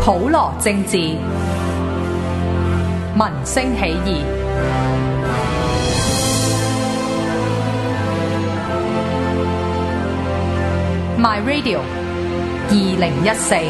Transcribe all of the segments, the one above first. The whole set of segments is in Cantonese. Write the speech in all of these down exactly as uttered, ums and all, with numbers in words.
普羅政治，民聲起義。My Radio 二零一四。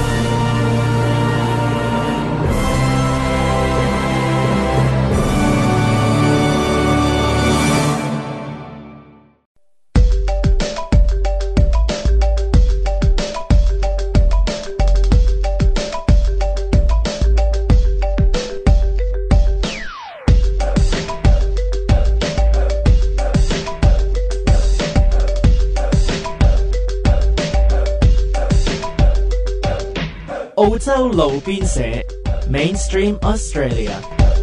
澳洲路邊社 Mainstream Australia，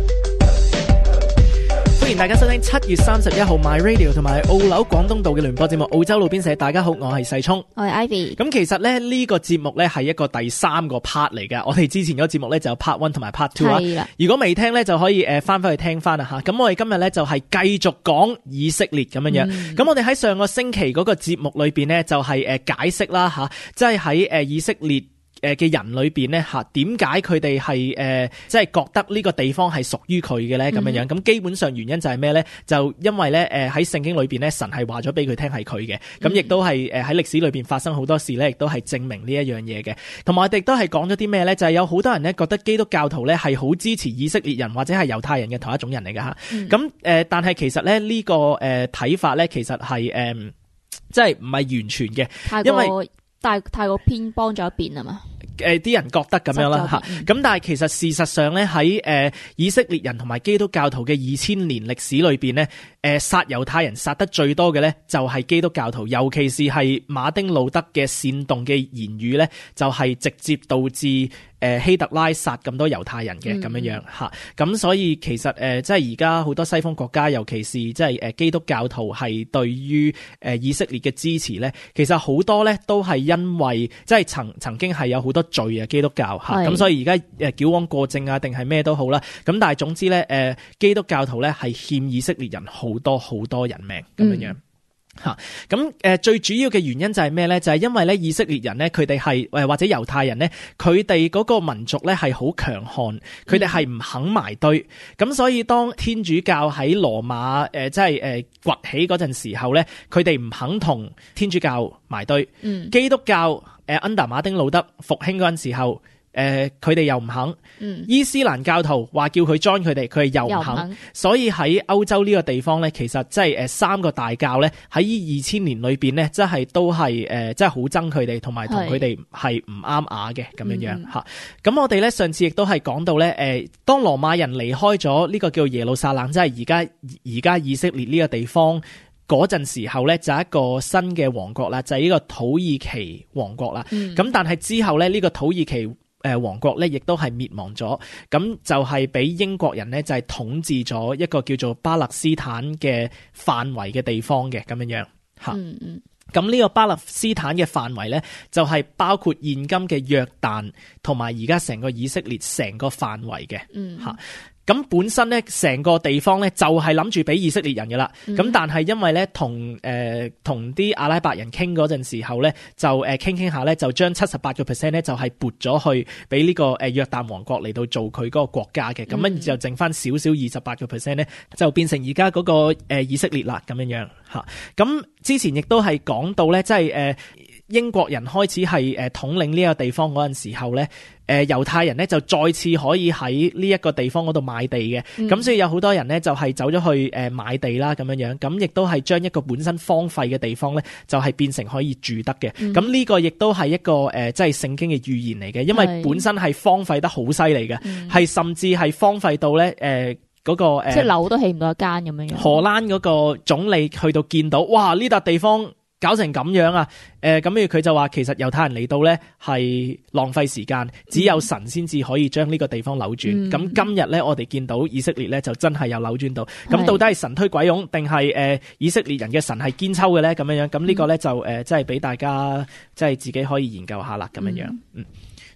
歡迎大家收聽七月三十一號 My Radio 同埋澳紐廣東道嘅聯播節目澳洲路邊社。大家好，我係細聰， 我係 Ivy。 咁其實咧呢、這個節目咧係一個第三個 part 嚟嘅。我哋之前嗰個節目咧就有 part one 同埋 part two 啊。如果未聽咧就可以誒翻返去聽翻啦吓。咁我哋今日咧就係繼續講以色列咁樣樣。咁、嗯、我哋喺上個星期嗰個節目裏邊咧就係誒解釋啦吓，即係喺誒以色列誒嘅人裏邊咧吓，點解佢哋係誒即係覺得呢個地方係屬於佢嘅咧咁樣樣？咁基本上原因就係咩咧？就因為咧誒喺聖經裏邊咧，神係話咗俾佢聽係佢嘅，咁亦都係誒喺歷史裏邊發生好多事咧，亦都係證明呢一樣嘢嘅。同埋我哋亦都係講咗啲咩咧？就係、是、有好多人咧覺得基督教徒咧係好支持以色列人或者係猶太人嘅同一種人嚟嘅吓。咁誒、嗯，但係其實咧呢個誒睇法咧，其實係誒即係唔係完全嘅，因為太太過偏幫咗一邊啊嘛。 誒啲、呃、人覺得咁樣啦嚇，咁但係其實事實上咧喺誒以色列人同埋基督教徒嘅二千年歷史裏邊咧，誒、呃、殺猶太人殺得最多嘅咧就係基督教徒，尤其是係馬丁路德嘅煽動嘅言語咧，就係、是、直接導致誒、呃、希特拉殺咁多猶太人嘅咁樣樣嚇。咁、嗯、所以其實誒、呃、即係而家好多西方國家，尤其是即係誒基督教徒係對於誒以色列嘅支持咧，其實好多咧都係因為即係曾曾經係有好多罪啊，基督教嚇，咁是所以而家誒矯枉過正啊，定係咩都好啦。咁但係總之咧，誒基督教徒咧係欠以色列人好多好多人命咁樣樣嚇。咁誒最主要嘅原因就係咩咧？就係因為咧以色列人咧，佢哋係誒或者猶太人咧，佢哋嗰個民族咧係好強悍，佢哋係唔肯埋堆。咁、嗯、所以當天主教喺羅馬誒即係誒崛起嗰陣時候咧，佢哋唔肯同天主教埋堆。嗯，基督教。誒 under 馬丁路德復興嗰陣時候，誒佢哋又唔肯。嗯，伊斯蘭教徒話叫佢 join 佢哋，佢哋又唔肯。肯所以喺歐洲呢個地方咧，其實即係誒三個大教咧喺呢二千年裏邊咧，即係都係誒即係好憎佢哋，同埋同佢哋係唔啱牙嘅咁樣樣嚇。咁、嗯、我哋咧上次亦都係講到咧，誒當羅馬人離開咗呢個叫耶路撒冷，即係而家而家以色列呢個地方。嗰陣時候咧就係一個新嘅王國啦，就係、是、呢個土耳其王國啦。咁、嗯、但係之後咧呢、這個土耳其誒王國咧亦都係滅亡咗，咁就係俾英國人咧就係統治咗一個叫做巴勒斯坦嘅範圍嘅地方嘅咁樣樣嚇。嗯嗯。咁呢個巴勒斯坦嘅範圍咧就係包括現今嘅約旦同埋而家成個以色列成個範圍嘅。嗯嚇。咁本身咧，成個地方咧就係諗住俾以色列人嘅啦。咁、嗯、但係因為咧同誒同啲阿拉伯人傾嗰陣時候咧，就誒傾傾下咧，就將七十八個 percent 咧就係撥咗去俾呢個誒約旦王國嚟到做佢嗰個國家嘅。咁樣、嗯、就剩翻少少二十八個 percent 咧，就變成而家嗰個誒以色列啦咁樣樣嚇。咁之前亦都係講到咧，即係誒英國人開始係誒統領呢個地方嗰陣時候咧。誒猶太人咧就再次可以喺呢一個地方嗰度買地嘅，咁、嗯、所以有好多人咧就係走咗去誒買地啦咁樣樣，咁亦都係將一個本身荒廢嘅地方咧就係變成可以住得嘅，咁呢、嗯、個亦都係一個誒即係聖經嘅預言嚟嘅，因為本身係荒廢得好犀利嘅，係、嗯、甚至係荒廢到咧誒嗰個誒， 即係樓都起唔到一間咁樣樣。 荷蘭嗰個總理去到見到，哇呢笪地方搞成咁樣啊！誒咁，佢就話其實猶太人嚟到咧係浪費時間，只有神先至可以將呢個地方扭轉。咁、嗯、今日咧，我哋見到以色列咧就真係有扭轉到。咁、嗯、到底係神推鬼擁，定係誒以色列人嘅神係堅抽嘅咧？咁樣樣咁呢個咧就誒，即係俾大家即係自己可以研究下啦。咁樣樣，嗯。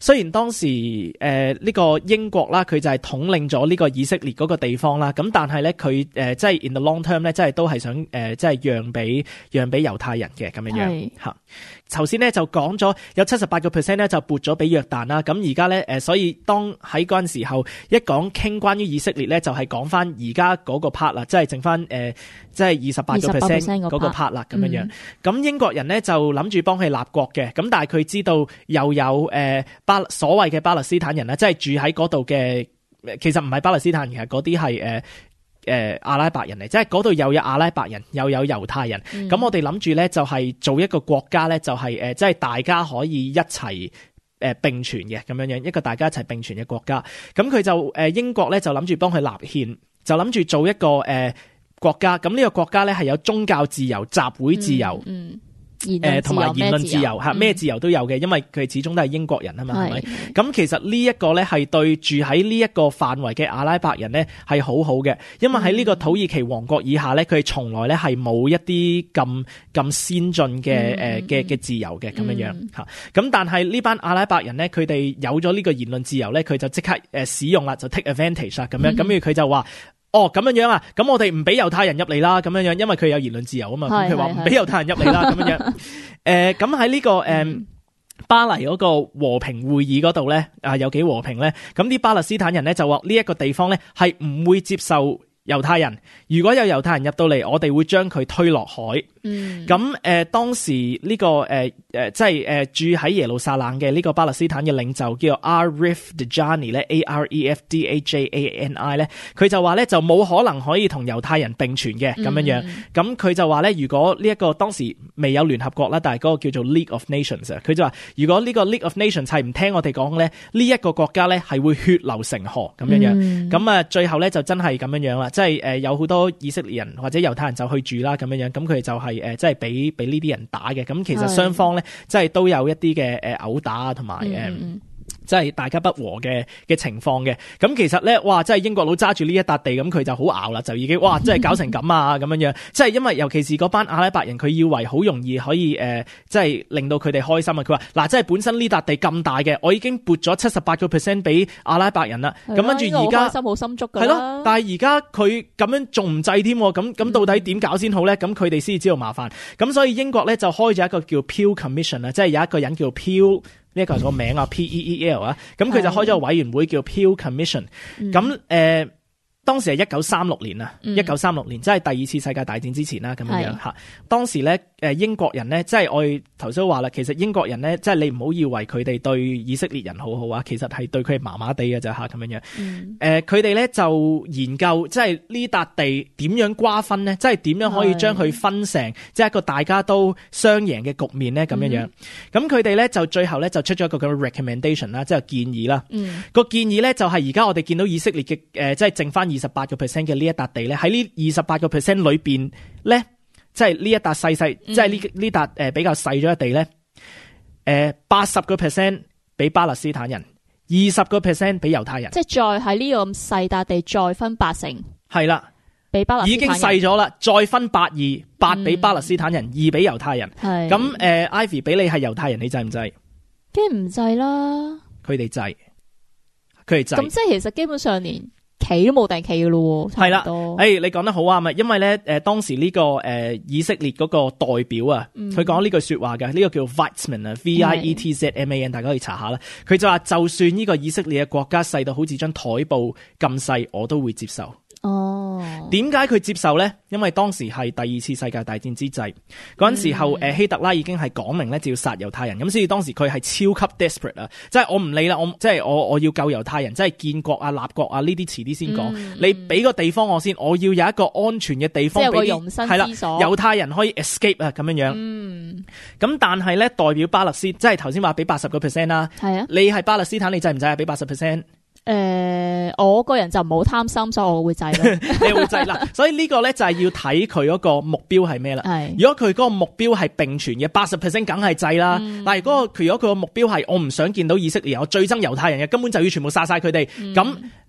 雖然當時誒呢、呃這個英國啦，佢就係統領咗呢個以色列嗰個地方啦，咁但係咧佢誒即係 in the long term 咧，即係都係想誒即係讓俾讓俾猶太人嘅咁樣樣嚇。頭先咧就講咗有七十八個 percent 咧就撥咗俾約旦啦，咁而家咧誒，所以當喺嗰陣時候一講傾關於以色列咧，就係講翻而家嗰個 part 啦，即係剩翻誒即係二十八個 percent 嗰個 part 啦咁樣樣。咁、嗯、英國人咧就諗住幫佢立國嘅，咁但係佢知道又有誒巴、呃、所謂嘅巴勒斯坦人啦，即係住喺嗰度嘅，其實唔係巴勒斯坦人，其實嗰啲係誒。誒、呃，阿拉伯人嚟，即係嗰度又有阿拉伯人，又有猶太人。咁、嗯、我哋諗住咧，就係做一個國家咧，就係、是、誒、呃，即係大家可以一齊誒並存嘅咁樣樣，一個大家一齊並存嘅國家。咁佢就誒、呃、英國咧就諗住幫佢立憲，就諗住做一個誒、呃、國家。咁呢個國家咧係有宗教自由、集會自由。嗯嗯誒，同埋言論自由吓，咩自由都有嘅，因為佢始終都係英國人啊嘛，係咪？咁其實呢一個咧係對住喺呢一個範圍嘅阿拉伯人咧係好好嘅，因為喺呢個土耳其王國以下咧，佢哋從來咧係冇一啲咁咁先進嘅誒嘅嘅自由嘅咁樣樣吓。咁但係呢班阿拉伯人咧，佢哋有咗呢個言論自由咧，佢就即刻誒使用啦，就 take advantage 啦咁樣。咁跟住佢就話。哦，咁樣樣啊，咁我哋唔俾猶太人入嚟啦，咁樣樣，因為佢有言論自由啊嘛，佢話唔俾猶太人入嚟啦，咁樣樣。誒、呃，咁喺呢個誒、呃、巴黎嗰個和平會議嗰度咧，啊有幾和平咧？咁啲巴勒斯坦人咧就話呢一個地方咧係唔會接受猶太人，如果有猶太人入到嚟，我哋會將佢推落海。嗯，咁誒、呃、當時呢、這個誒誒、呃、即係誒、呃、住喺耶路撒冷嘅呢個巴勒斯坦嘅領袖叫做 Arif Dajani 咧 ，A R E F D A J A N I 咧，佢就話咧就冇可能可以同猶太人並存嘅咁樣樣。咁佢、嗯、就話咧，如果呢、這、一個當時未有聯合國啦，但係嗰個叫做 League of Nations 啊，佢就話如果呢個 League of Nations 係唔聽我哋講咧，呢、這、一個國家咧係會血流成河咁樣樣。咁啊、嗯，最後咧就真係咁樣樣啦，即係誒有好多以色列人或者猶太人就去住啦咁樣樣，咁佢哋就係、是。誒，即係俾俾呢啲人打嘅，咁其實雙方咧，即係都有一啲嘅誒毆打啊，同埋誒。即係大家不和嘅嘅情況嘅，咁其實咧，哇！即係英國佬揸住呢一笪地，咁佢就好拗啦，就已經哇！即係搞成咁啊，咁樣樣，即係因為尤其是嗰班阿拉伯人，佢以為好容易可以誒、呃，即係令到佢哋開心啊！佢話嗱，即係本身呢笪地咁大嘅，我已經撥咗七十八個 percent 俾阿拉伯人啦，咁跟住而家心好心足噶， 係咯，但係而家佢咁樣仲唔制添，咁咁到底點搞先好咧？咁佢哋先至知道麻煩，咁所以英國咧就開咗一個叫 Peel Commission 啊，即係有一個人叫 Peel。呢一個係個名啊 ，P E E L 啊，咁佢就開咗個委員會叫 Peel Commission，咁誒、嗯呃、當時係一九三六年啊，一九三六年即係第二次世界大戰之前啦，咁樣樣嚇。當時咧誒英國人咧，即係我哋頭先都話啦，其實英國人咧，即係你唔好以為佢哋對以色列人好好啊，其實係對佢哋麻麻地嘅啫嚇，咁樣樣。誒佢哋咧就研究即係呢笪地點樣瓜分咧，即係點樣可以將佢分成即係一個大家都雙贏嘅局面咧，咁樣樣。咁佢哋咧就最後咧就出咗一個咁嘅 recommendation 啦，即係建議啦。嗯、個建議咧就係而家我哋見到以色列嘅誒、呃，即係剩翻二十八個 percent 嘅呢一笪地咧，喺呢二十八個 percent 裏邊咧。即係呢一笪細細，即係呢呢笪誒比較細咗嘅地咧，誒八十個 percent 俾巴勒斯坦人，二十個 percent 俾猶太人。即係再喺呢個咁細笪地再分八成，係啦，俾巴勒斯坦人已經細咗啦，再分八二，八俾巴勒斯坦人，二俾猶太人。係咁誒 ，Ivy 俾你係猶太人，你制唔制？梗係唔制啦。佢哋制，佢哋制。咁即係其實基本上連企都冇定企嘅咯，係啦，誒、哎，你講得好啱啊，因為咧，誒、呃，當時呢、這個誒、呃、以色列嗰個代表啊，佢講呢句說話嘅，呢、這個叫 Weizmann 啊 ，V I E T Z M A N， 大家可以查下啦。佢就話，就算呢個以色列嘅國家細到好似張台布咁細，我都會接受。哦，點解佢接受咧？因為當時係第二次世界大戰之際，嗰陣時候誒、嗯、希特拉已經係講明咧就要殺猶太人，咁所以當時佢係超級 desperate 啊，即係我唔理啦，我即係我我要救猶太人，即係建國啊、立國啊呢啲遲啲先講，嗯、你俾個地方我先，我要有一個安全嘅地方俾啲係啦，猶太人可以 escape 啊咁樣樣。嗯，咁但係咧代表巴勒斯，即係頭先話俾八十個 percent 啦，係啊，你係巴勒斯坦，你制唔制啊？俾八十 percent。誒、呃，我個人就唔好貪心，所以我會制啦。你會制啦，所以呢個咧就係要睇佢嗰個目標係咩啦。係是，如果佢嗰個目標係並存嘅，八十 percent 梗係制啦。嗯、但係嗰個，如果佢個目標係我唔想見到以色列，我最憎猶太人嘅，根本就要全部殺晒佢哋。咁、嗯、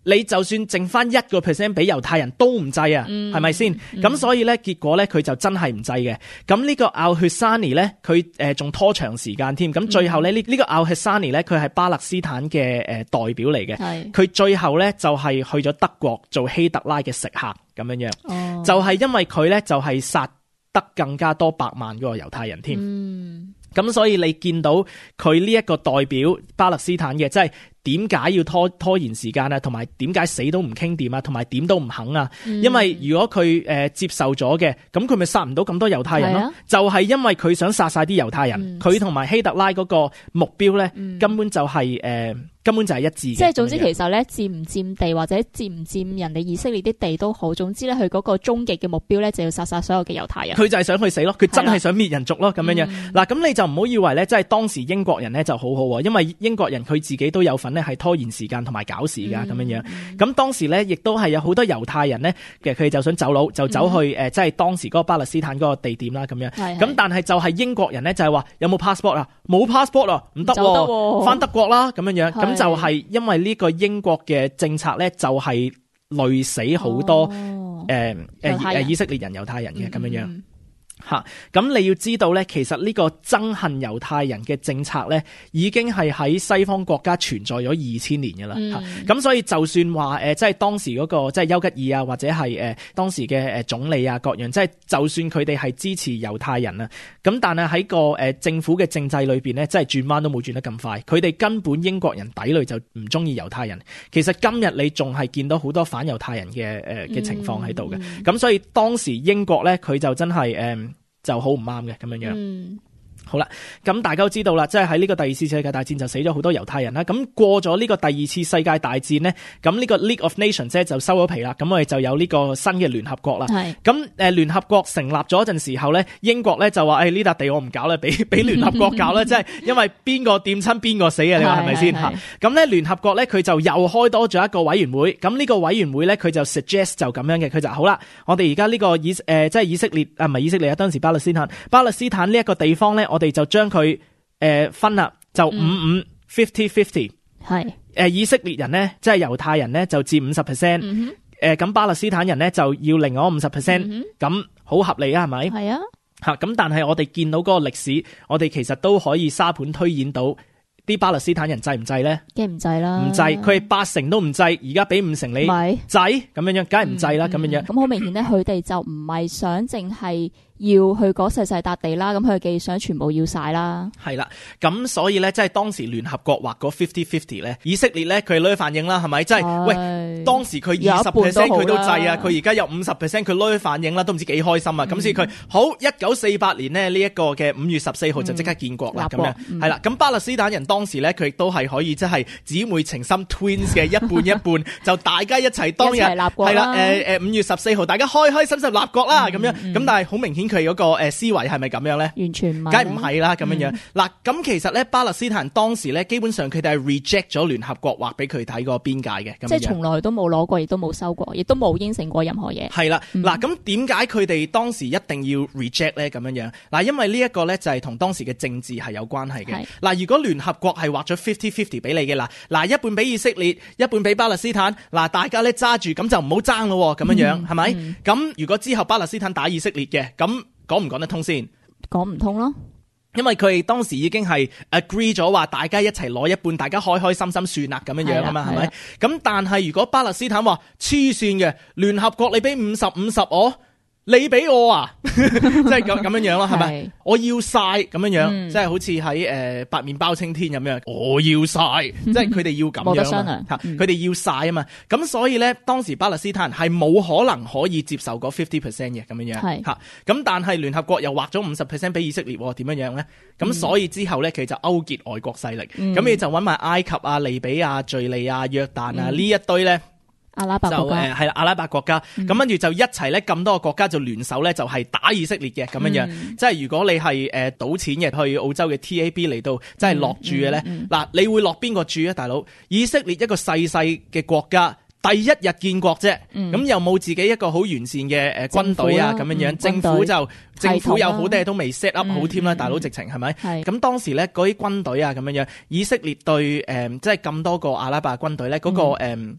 你就算剩翻一個 percent 俾猶太人都唔制啊，係咪先？咁、嗯、所以咧，結果咧佢就真係唔制嘅。咁呢個奧血沙尼咧，佢誒仲拖長時間添。咁最後咧，呢、嗯、呢個奧血沙尼咧，佢係巴勒斯坦嘅誒代表嚟嘅。佢最後咧就係去咗德國做希特拉嘅食客咁樣樣。哦、就係因為佢咧就係殺得更加多百萬嗰個猶太人添。嗯，咁所以你見到佢呢一個代表巴勒斯坦嘅，即係。點解要拖拖延時間啊？同埋點解死都唔傾掂啊？同埋點都唔肯啊？嗯、因為如果佢誒、呃、接受咗嘅，咁佢咪殺唔到咁多猶太人咯？啊、就係因為佢想殺晒啲猶太人，佢同埋希特拉嗰個目標咧，嗯、根本就係、是、誒、呃、根本就係一致嘅。即係總之，其實咧佔唔佔地或者佔唔佔人哋以色列啲地都好，總之咧佢嗰個終極嘅目標咧就要殺晒所有嘅猶太人。佢就係想去死咯，佢真係想滅人族咯，咁樣樣。嗱、嗯，咁你就唔好以為咧，即係當時英國人咧就好好，因為英國人佢自己都有份咧係拖延時間同埋搞事噶咁樣樣。咁當時咧亦都係有好多猶太人咧，其實佢哋就想走佬，就走去誒、嗯呃，即係當時嗰個巴勒斯坦嗰個地點啦，咁樣。咁但係就係英國人咧就係話有冇 passport 啊？冇 passport 啊，唔得，翻德國啦，咁樣樣。咁就係因為呢個英國嘅政策咧，就係累死好多誒誒誒以色列人、猶太人嘅咁樣樣。吓，咁你要知道咧，其實呢個憎恨猶太人嘅政策咧，已經係喺西方國家存在咗二千年噶啦。咁、嗯、所以就算話誒、呃，即係當時嗰、那個即係丘吉爾啊，或者係誒、呃、當時嘅誒總理啊，各樣，即係就算佢哋係支持猶太人啊，咁但係喺個誒、呃、政府嘅政制裏邊咧，即係轉彎都冇轉得咁快。佢哋根本英國人底裏就唔中意猶太人。其實今日你仲係見到好多反猶太人嘅誒嘅情況喺度嘅。咁、嗯嗯、所以當時英國咧，佢就真係誒。呃就好唔啱嘅咁樣樣。嗯好啦，咁大家都知道啦，即係喺呢個第二次世界大戰就死咗好多猶太人啦。咁過咗呢個第二次世界大戰呢，咁呢個 League of Nations 啫就收咗皮啦。咁我哋就有呢個新嘅聯合國啦。係咁誒，聯合國成立咗陣時候咧，英國咧就話誒呢笪地我唔搞啦，俾俾聯合國搞啦。即係因為邊個掂親邊個死啊？你話係咪先吓？咁咧聯合國咧佢就又開多咗一個委員會。咁呢個委員會咧佢就 suggest 就咁樣嘅，佢就好啦。我哋而家呢個以誒、呃、即係以色列啊，唔係以色列啊，當時巴勒斯坦，巴勒斯坦呢一個地方咧，我哋就將佢。誒、呃，分啦就五五 fifty fifty 係誒，以色列人咧即係猶太人咧就佔五十 percent， 誒咁巴勒斯坦人咧就要另外五十 percent， 咁好合理啊，係咪？係啊，吓咁但係我哋見到嗰個歷史，我哋其實都可以沙盤推演到啲巴勒斯坦人制唔制咧？梗係唔制啦，唔制，佢係八成都唔制，而家俾五成你制咁樣樣，梗係唔制啦，咁樣樣。咁好明顯咧，佢哋就唔係想淨係。要去嗰細細笪地啦，咁佢嘅想全部要晒啦。係啦，咁所以咧，即係當時聯合國劃嗰 fifty fifty 咧，以色列咧佢攞去反應啦，係咪？即係是喂，當時佢二十 percent 佢都制啊，佢而家有五十 percent 佢攞去反應啦，都唔知幾開心啊！咁、嗯、所以佢好一九四八年呢，呢、這、一個嘅五月十四號就即刻建國啦，咁、嗯、樣係啦。咁、嗯、巴勒斯坦人當時咧，佢亦都係可以即係姊妹情深 twins 嘅一半一半，就大家一齊當日係啦，誒誒五月十四號大家開開心心立國啦，咁、嗯、樣咁，嗯、但係好明顯。佢嗰個誒思維係咪咁樣咧？完全唔係，梗唔係啦咁樣樣。嗱、嗯，咁其實咧，巴勒斯坦當時咧，基本上佢哋係 reject 咗聯合國劃俾佢睇個邊界嘅，即係從來都冇攞過，亦都冇收過，亦都冇應承過任何嘢。係啦，嗱、嗯，咁點解佢哋當時一定要 reject 咧？咁樣樣嗱，因為呢一個咧就係同當時嘅政治係有關係嘅。嗱，如果聯合國係劃咗 fifty fifty 俾你嘅啦，嗱，一半俾以色列，一半俾巴勒斯坦，嗱，大家咧揸住咁就唔好爭咯，咁樣樣係咪？咁、嗯、如果之後巴勒斯坦打以色列嘅，咁講唔講得通先？講唔通咯，因為佢哋當時已經係 agree 咗話，大家一齊攞一半，大家開開心心算啦，咁樣樣啊嘛，係咪？咁但係如果巴勒斯坦話黐線嘅，聯合國你俾五十五十我。你俾我啊，即係咁咁樣樣咯，係咪？我要晒咁樣樣，嗯、即係好似喺誒白面包青天咁樣，我要晒，即係佢哋要咁樣啊嘛，佢哋要晒啊嘛，咁所以咧，當時巴勒斯坦人係冇可能可以接受嗰 fifty percent 嘅咁樣樣，吓咁是但係聯合國又劃咗五十 percent 俾以色列，點樣樣咧？咁、嗯、所以之後咧，佢就勾結外國勢力，咁、嗯、你就揾埋埃及啊、利比亞、敘利亞、約旦啊呢、嗯、一堆咧。阿拉伯國家就誒係啦，阿拉伯國家咁跟住就一齊咧，咁多個國家就聯手咧，就係打以色列嘅咁樣樣。嗯、即係如果你係誒賭錢嘅去澳洲嘅 T A B 嚟到，即係落注嘅咧，嗱、嗯嗯嗯、你會落邊個注啊，大佬？以色列一個細細嘅國家，第一日建國啫，咁、嗯、又冇自己一個好完善嘅誒軍隊啊咁樣樣，政府就政府有好多嘢都未 set up 好添啦，大佬直情係咪？係咁當時咧嗰啲軍隊啊咁樣樣，以色列對誒、呃、即係咁多個阿拉伯軍隊咧嗰個誒。嗯嗰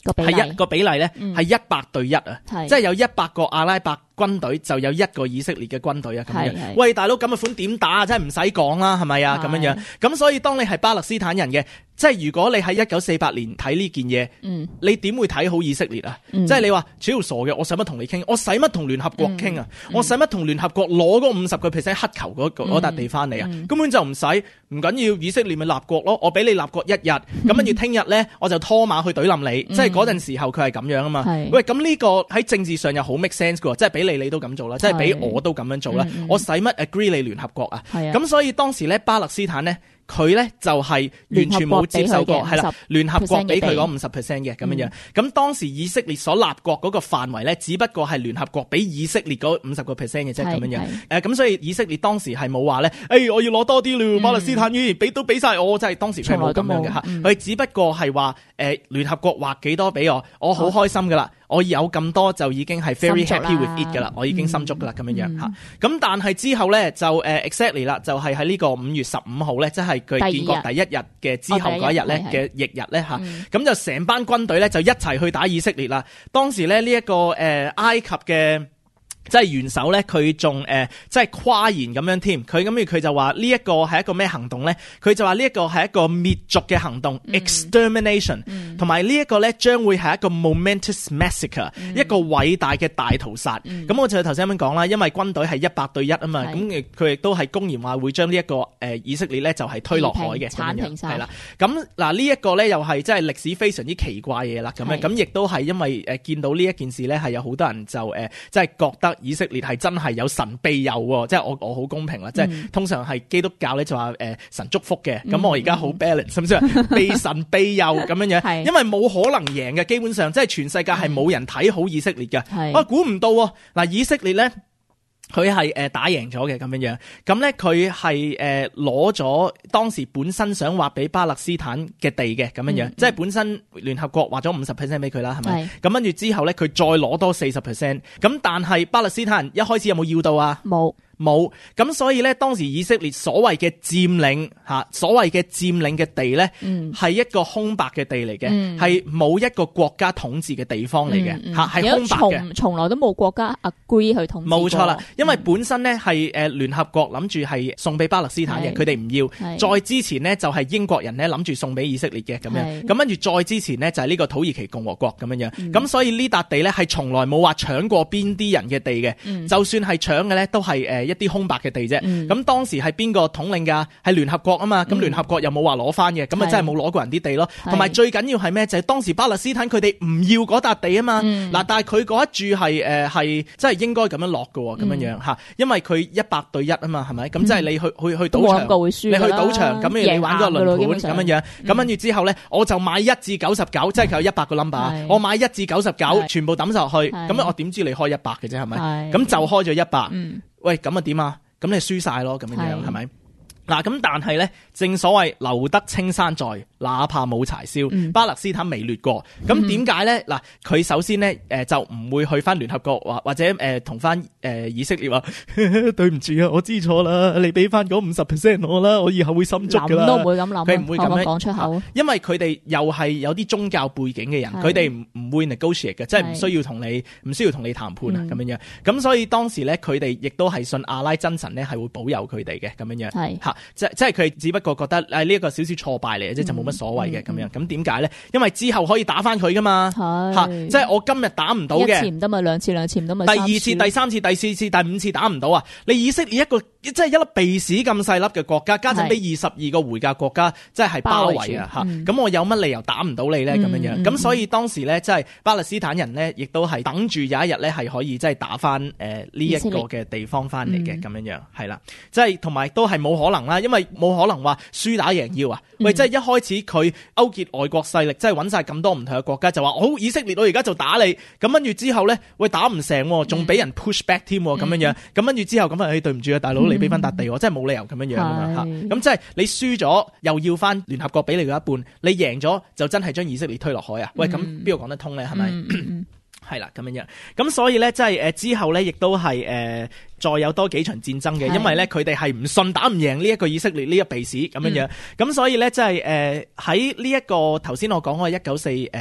係一個比例咧係一百對一啊，即係有一百個阿拉伯軍隊就有一個以色列嘅軍隊啊，咁樣。喂，大佬咁嘅款點打啊？真係唔使講啦，係咪啊？咁樣樣。咁所以當你係巴勒斯坦人嘅，即係如果你喺一九四八年睇呢件嘢，嗯、你點會睇好以色列啊？嗯、即係你話超傻嘅，我使乜同你傾？我使乜同聯合國傾啊？嗯、我使乜同聯合國攞嗰五十個 percent 黑球嗰嗰笪地翻嚟啊？嗯、根本就唔使，唔緊要，以色列咪立國咯。我俾你立國一日，咁跟住聽日咧我就拖馬去懟冧你。嗯、即係嗰陣時候佢係咁樣啊嘛。是喂，咁呢個喺政治上又好 make sense 嘅，即係俾你你都咁做啦，即係俾我都咁樣做啦。嗯、我使乜 agree 你聯合國啊？咁所以當時咧巴勒斯坦咧。佢咧就係完全冇接受過，係啦，聯合國俾佢嗰五十 percent 嘅咁樣樣。咁當時以色列所立國嗰個範圍咧，只不過係聯合國俾以色列嗰五十個 percent 嘅啫，咁樣樣。誒咁所以以色列當時係冇話咧，誒我要攞多啲咯，巴勒斯坦語俾都俾晒我，即係當時佢冇咁樣嘅嚇。佢只不過係話誒聯合國劃幾多俾我，我好開心噶啦。我有咁多就已經係 very happy with it 噶啦，我已經心足噶啦咁樣樣嚇。咁但係之後咧就誒 exactly 啦，就係喺呢個五月十五號咧，即係佢建國第一日嘅之後嗰一日咧嘅翌日咧嚇。咁就成班軍隊咧就一齊去打以色列啦。當時咧呢一個誒埃及嘅。即係元首咧，佢仲誒即係誇言咁樣添。佢咁樣佢就話呢一個係一個咩行動咧？佢就話呢一個係一個滅族嘅行動 extermination，同埋呢一個咧將會係一個 momentous massacre，嗯、一個偉大嘅大屠殺。咁、嗯、我就頭先咁樣講啦，因為軍隊係一百對一啊嘛，咁佢亦都係公然話會將呢一個誒以色列咧就係推落海嘅， 剷平晒。 係啦。咁嗱呢一個咧又係即係歷史非常之奇怪嘢啦。咁樣咁亦都係因為誒見到呢一件事咧係有好多人就誒即係覺得。以色列係真係有神庇佑喎，即係我我好公平啦，嗯、即係通常係基督教咧就話誒、呃、神祝福嘅，咁、嗯、我而家好 balance，甚至係被神庇佑咁樣樣，因為冇可能贏嘅，基本上即係全世界係冇人睇好以色列嘅，嗯、啊估唔到嗱以色列咧。佢係誒打贏咗嘅咁樣樣，咁咧佢係誒攞咗當時本身想劃俾巴勒斯坦嘅地嘅咁樣樣，嗯、即係本身聯合國劃咗五十 percent 俾佢啦，係咪？咁跟住之後咧，佢再攞多四十 percent，咁但係巴勒斯坦人一開始有冇要到啊？冇。冇，咁所以咧，當時以色列所謂嘅佔領嚇，所謂嘅佔領嘅地咧，係、嗯、一個空白嘅地嚟嘅，係冇、嗯、一個國家統治嘅地方嚟嘅嚇，係、嗯嗯、空白嘅。從從來都冇國家 agree 去統治。冇錯啦，因為本身咧係誒聯合國諗住係送俾巴勒斯坦嘅，佢哋唔要。再之前呢，就係英國人咧諗住送俾以色列嘅咁樣，咁跟住再之前呢，就係呢個土耳其共和國咁樣樣。咁、嗯、所以呢笪地咧係從來冇話搶過邊啲人嘅地嘅，嗯、就算係搶嘅咧都係誒。一啲空白嘅地啫，咁、嗯、當時係邊個統領㗎？係聯合國啊嘛，咁、嗯、聯合國又冇話攞翻嘅，咁啊真係冇攞過人啲地咯。同埋最緊要係咩？就係、是、當時巴勒斯坦佢哋唔要嗰笪地啊嘛。嗱、嗯，但係佢嗰一注係誒係真係應該咁樣落嘅，咁樣樣嚇，因為佢一百對一啊嘛，係咪？咁即係你去去去賭場，你去賭場咁你玩嗰個輪盤咁樣樣，咁跟住之後咧，我就買一至九十九，即係佢有一百個 number，我買一至九十九，全部抌落去，咁我點知你開一百嘅啫，係咪？咁就開咗一百。喂，咁啊點啊？咁你輸晒咯，咁樣樣係咪？嗱，咁但係咧，正所謂留得青山在，哪怕冇柴燒。嗯、巴勒斯坦未掠過，咁點解咧？嗱，佢首先咧，誒、呃、就唔會去翻聯合國或或者誒同翻誒以色列話，對唔住啊，我知錯啦，你俾翻嗰五十 percent 我啦，我以後會心足噶啦。諗都唔會咁諗，佢唔會咁樣講出口。因為佢哋又係有啲宗教背景嘅人，佢哋唔唔會 negotiate 嘅，即係唔需要同你唔需要同你談判啊，咁樣樣。咁所以當時咧，佢哋亦都係信阿拉真神咧，係會保佑佢哋嘅咁樣樣。係嚇。即即係佢只不過覺得誒呢一個少少挫敗嚟嘅啫，就冇乜所謂嘅咁樣。咁點解咧？因為之後可以打翻佢噶嘛，嚇！即係我今日打唔到嘅，一次唔得咪兩次，兩次唔得咪第二次、第三次、第四次、第五次打唔到啊！你以色列一個即係一粒鼻屎咁細粒嘅國家，加陣俾二十二個回教國家，即係包圍啊！嚇！咁我有乜理由打唔到你咧？咁樣樣咁，所以當時咧，即係巴勒斯坦人咧，亦都係等住有一日咧，係可以即係打翻誒呢一個嘅地方翻嚟嘅咁樣樣，係啦，即係同埋都係冇可能啦，因為冇可能話輸打贏要啊！喂，即係一開始佢勾結外國勢力，即係揾晒咁多唔同嘅國家，就話好以色列我而家就打你，咁跟住之後咧，喂打唔成，仲俾人 push back 添，咁樣樣，咁跟住之後咁啊，誒對唔住啊，大佬你俾翻笪地我，真係冇理由咁樣樣噶嘛吓，咁即係你輸咗又要翻聯合國俾你嘅一半，你贏咗就真係將以色列推落海啊！喂，咁邊度講得通咧？係咪？係啦，咁樣樣，咁所以咧，即係誒之後咧，亦都係誒再有多幾場戰爭嘅，因為咧佢哋係唔信打唔贏呢一個以色列呢一鼻屎咁樣樣，咁、嗯、所以咧即係誒喺呢一個頭先我講嗰個一九四誒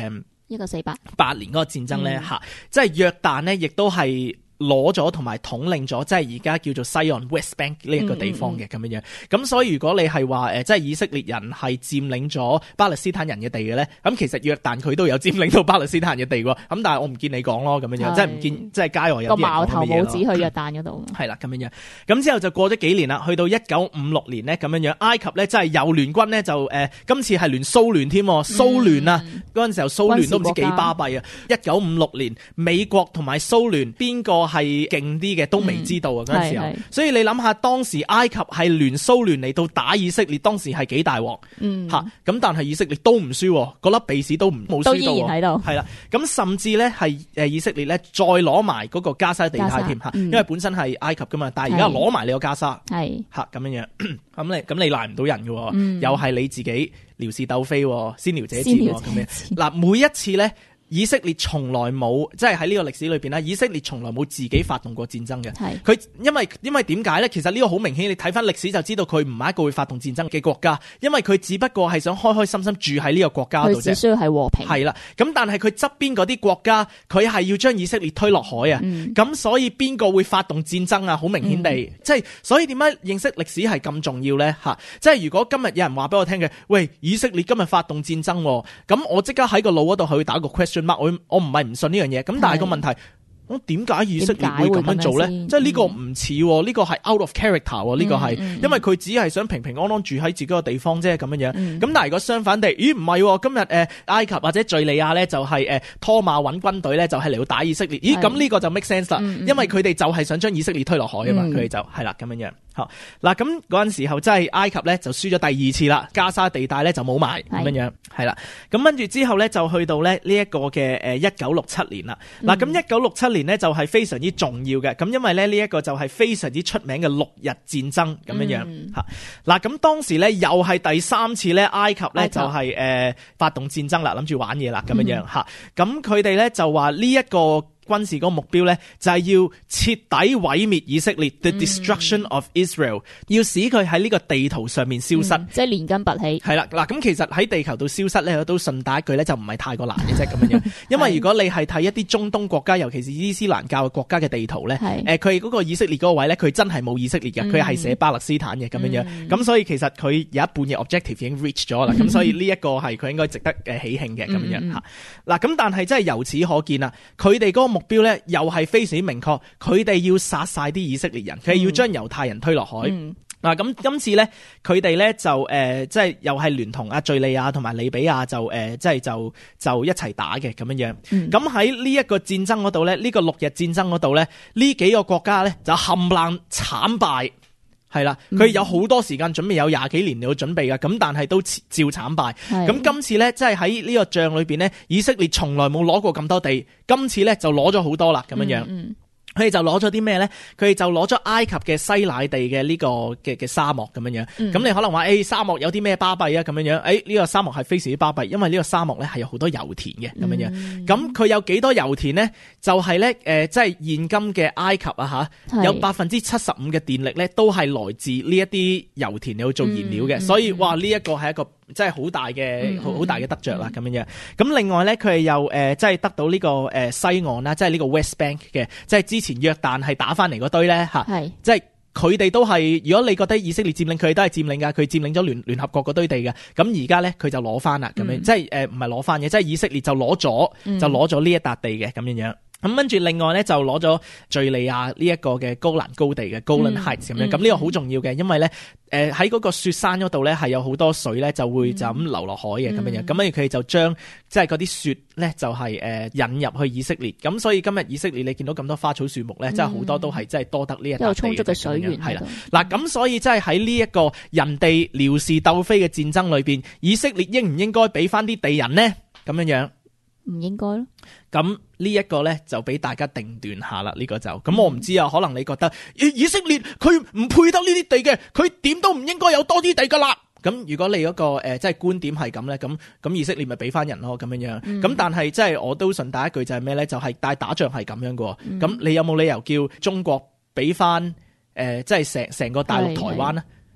一九四八八年嗰個戰爭咧嚇、 嗯， 即係約旦咧，亦都係攞咗同埋統領咗，即係而家叫做西岸 West Bank 呢一個地方嘅咁樣樣。咁所以如果你係話誒，即係以色列人係佔領咗巴勒斯坦人嘅地嘅咧，咁其實約旦佢都有佔領到巴勒斯坦人嘅地喎。咁但係我唔見你講咯，咁樣樣，即係唔見即係街外有啲人講嘅嘢咯。個矛頭冇指去約旦嗰度。係啦，咁樣樣。咁之後就過咗幾年啦，去到一九五六年呢，咁樣樣，埃及咧真係又聯軍呢，就誒、呃，今次係聯蘇聯添，蘇聯啊嗰陣時候蘇聯都唔知幾巴閉啊。一九五六年美國同埋蘇聯邊個係勁啲嘅都未知道啊！嗰、嗯、陣時候，所以你諗下，當時埃及係聯蘇聯嚟到打以色列，當時係幾大鑊？吓、嗯，咁但係以色列都唔輸，嗰粒鼻屎都唔冇輸到，都依然喺度。係啦，咁甚至咧係誒以色列咧再攞埋嗰個加沙地帶添吓，因為本身係埃及噶嘛，但係而家攞埋你個加沙，係吓咁樣樣，咁你咁你賴唔到人嘅、嗯，又係你自己撩事鬥非，先撩者賤咁樣。嗱，每一次咧。以色列從來冇，即係喺呢個歷史裏邊咧，以色列從來冇自己發動過戰爭嘅。係佢因為因為點解咧？其實呢個好明顯，你睇翻歷史就知道佢唔係一個會發動戰爭嘅國家，因為佢只不過係想開開心心住喺呢個國家度啫。佢只需要係和平。係啦，咁但係佢側邊嗰啲國家，佢係要將以色列推落海啊。咁、嗯、所以邊個會發動戰爭啊？好明顯地，嗯、即係所以點解認識歷史係咁重要咧？吓，即係如果今日有人話俾我聽嘅，喂，以色列今日發動戰爭，咁我即刻喺個腦嗰度去打個 question。我我唔係唔信呢樣嘢，咁但係個問題，我點解以色列會咁樣做咧？即係呢個唔似，呢、呢個係 out of character，呢、嗯、個係、嗯，因為佢只係想平平安安住喺自己個地方啫，咁樣樣。咁、嗯、但係如果相反地，咦唔係，今日誒埃及或者敘利亞咧就係誒拖馬揾軍隊咧就係嚟到打以色列，咦咁呢個就 make sense 啦、嗯，因為佢哋就係想將以色列推落海啊嘛，佢、嗯、哋就係啦咁樣樣。好嗱，咁嗰陣時候真係埃及咧就輸咗第二次啦，加沙地帶咧就冇埋咁樣樣，係啦。咁跟住之後咧就去到咧呢一個嘅誒一九六七年啦。嗱咁一九六七年呢就係非常之重要嘅，咁因為咧呢一個就係非常之出名嘅六日戰爭咁樣樣吓。嗱咁當時咧又係第三次咧埃及咧就係誒發動戰爭啦，諗住玩嘢啦咁樣樣吓。咁佢哋咧就話呢一個軍事嗰個目標咧就係要徹底毀滅以色列、嗯、，the destruction of Israel， 要使佢喺呢個地圖上面消失，嗯、即係連根拔起。係啦，嗱咁其實喺地球度消失咧，我都順帶一句咧就唔係太過難嘅啫咁樣樣。因為如果你係睇一啲中東國家，尤其是伊斯蘭教嘅國家嘅地圖咧，誒佢嗰個以色列嗰個位咧，佢真係冇以色列嘅，佢係寫巴勒斯坦嘅咁樣樣。咁、嗯、所以其實佢有一半嘅 objective 已經 reach 咗啦。咁、嗯、所以呢一個係佢應該值得誒喜慶嘅咁樣樣吓。嗱、嗯、咁但係真係由此可見啊，佢哋嗰個目標咧又係非常之明確，佢哋要殺晒啲以色列人，佢、嗯、要將猶太人推落海。嗱、嗯，咁今次咧，佢哋咧就誒、呃，即係又係聯同阿敘利亞同埋利比亞就誒、呃，即係就就一齊打嘅咁樣樣。咁喺呢一個戰爭嗰度咧，呢、這個六日戰爭嗰度咧，呢幾個國家咧就冚唪唥慘敗。係啦，佢有好多時間準備，有廿幾年嚟去準備㗎，咁但係都照慘敗。咁今次咧，即係喺呢個仗裏邊咧，以色列從來冇攞過咁多地，今次咧就攞咗好多啦，咁樣樣。嗯嗯佢哋就攞咗啲咩咧？佢哋就攞咗埃及嘅西乃地嘅呢個嘅嘅沙漠咁樣樣。咁、嗯、你可能話誒、欸，沙漠有啲咩巴閉啊？咁樣樣，誒、欸、呢、這個沙漠係非常之巴閉，因為呢個沙漠咧係有好多油田嘅咁樣樣。咁、嗯、佢有幾多油田咧？就係、是、咧，誒、呃，即係現今嘅埃及啊吓，有百分之七十五嘅電力咧都係來自呢一啲油田嚟去做燃料嘅、嗯。所以哇，呢、這、一個係一個即係好大嘅好好大嘅得着啦咁樣樣。咁另外咧，佢係又誒，即係得到呢個誒西岸啦，即係呢個 West Bank 嘅，即係之前約旦係打翻嚟嗰堆咧吓，即係佢哋都係。如果你覺得以色列佔領，佢哋都係佔領噶，佢佔領咗聯聯合國嗰堆地嘅。咁而家咧，佢就攞翻啦，咁樣即係誒唔係攞翻嘅，即係以色列就攞咗、嗯，就攞咗呢一笪地嘅咁樣樣。咁跟住另外咧就攞咗敘利亞呢一個嘅高蘭高地嘅 Golan Heights 咁、嗯、樣。咁呢個好重要嘅，因為咧誒喺嗰個雪山嗰度咧係有好多水咧就會就咁流落海嘅咁樣樣。咁跟住佢哋就將即係嗰啲雪咧就係誒引入去以色列。咁所以今日以色列你見到咁多花草樹木咧，真係好多都係真係多得呢一笪地有充足嘅水源係啦。嗱咁所以真係喺呢一個人哋撩事鬥非嘅戰爭裏邊，以色列應唔應該俾翻啲地人呢？咁樣樣。唔應該咯，咁呢一個咧就俾大家定斷下啦。呢、這個就咁我唔知啊，可能你覺得以色列佢唔配得呢啲地嘅，佢點都唔應該有多啲地噶啦。咁如果你嗰、那個誒、呃、即係觀點係咁咧，咁咁以色列咪俾翻人咯咁樣樣。咁、嗯、但係即係我都順帶一句就係咩咧？就係、是、但係打仗係咁樣噶。咁、嗯、你有冇理由叫中國俾翻誒即係成成個大陸台灣咧？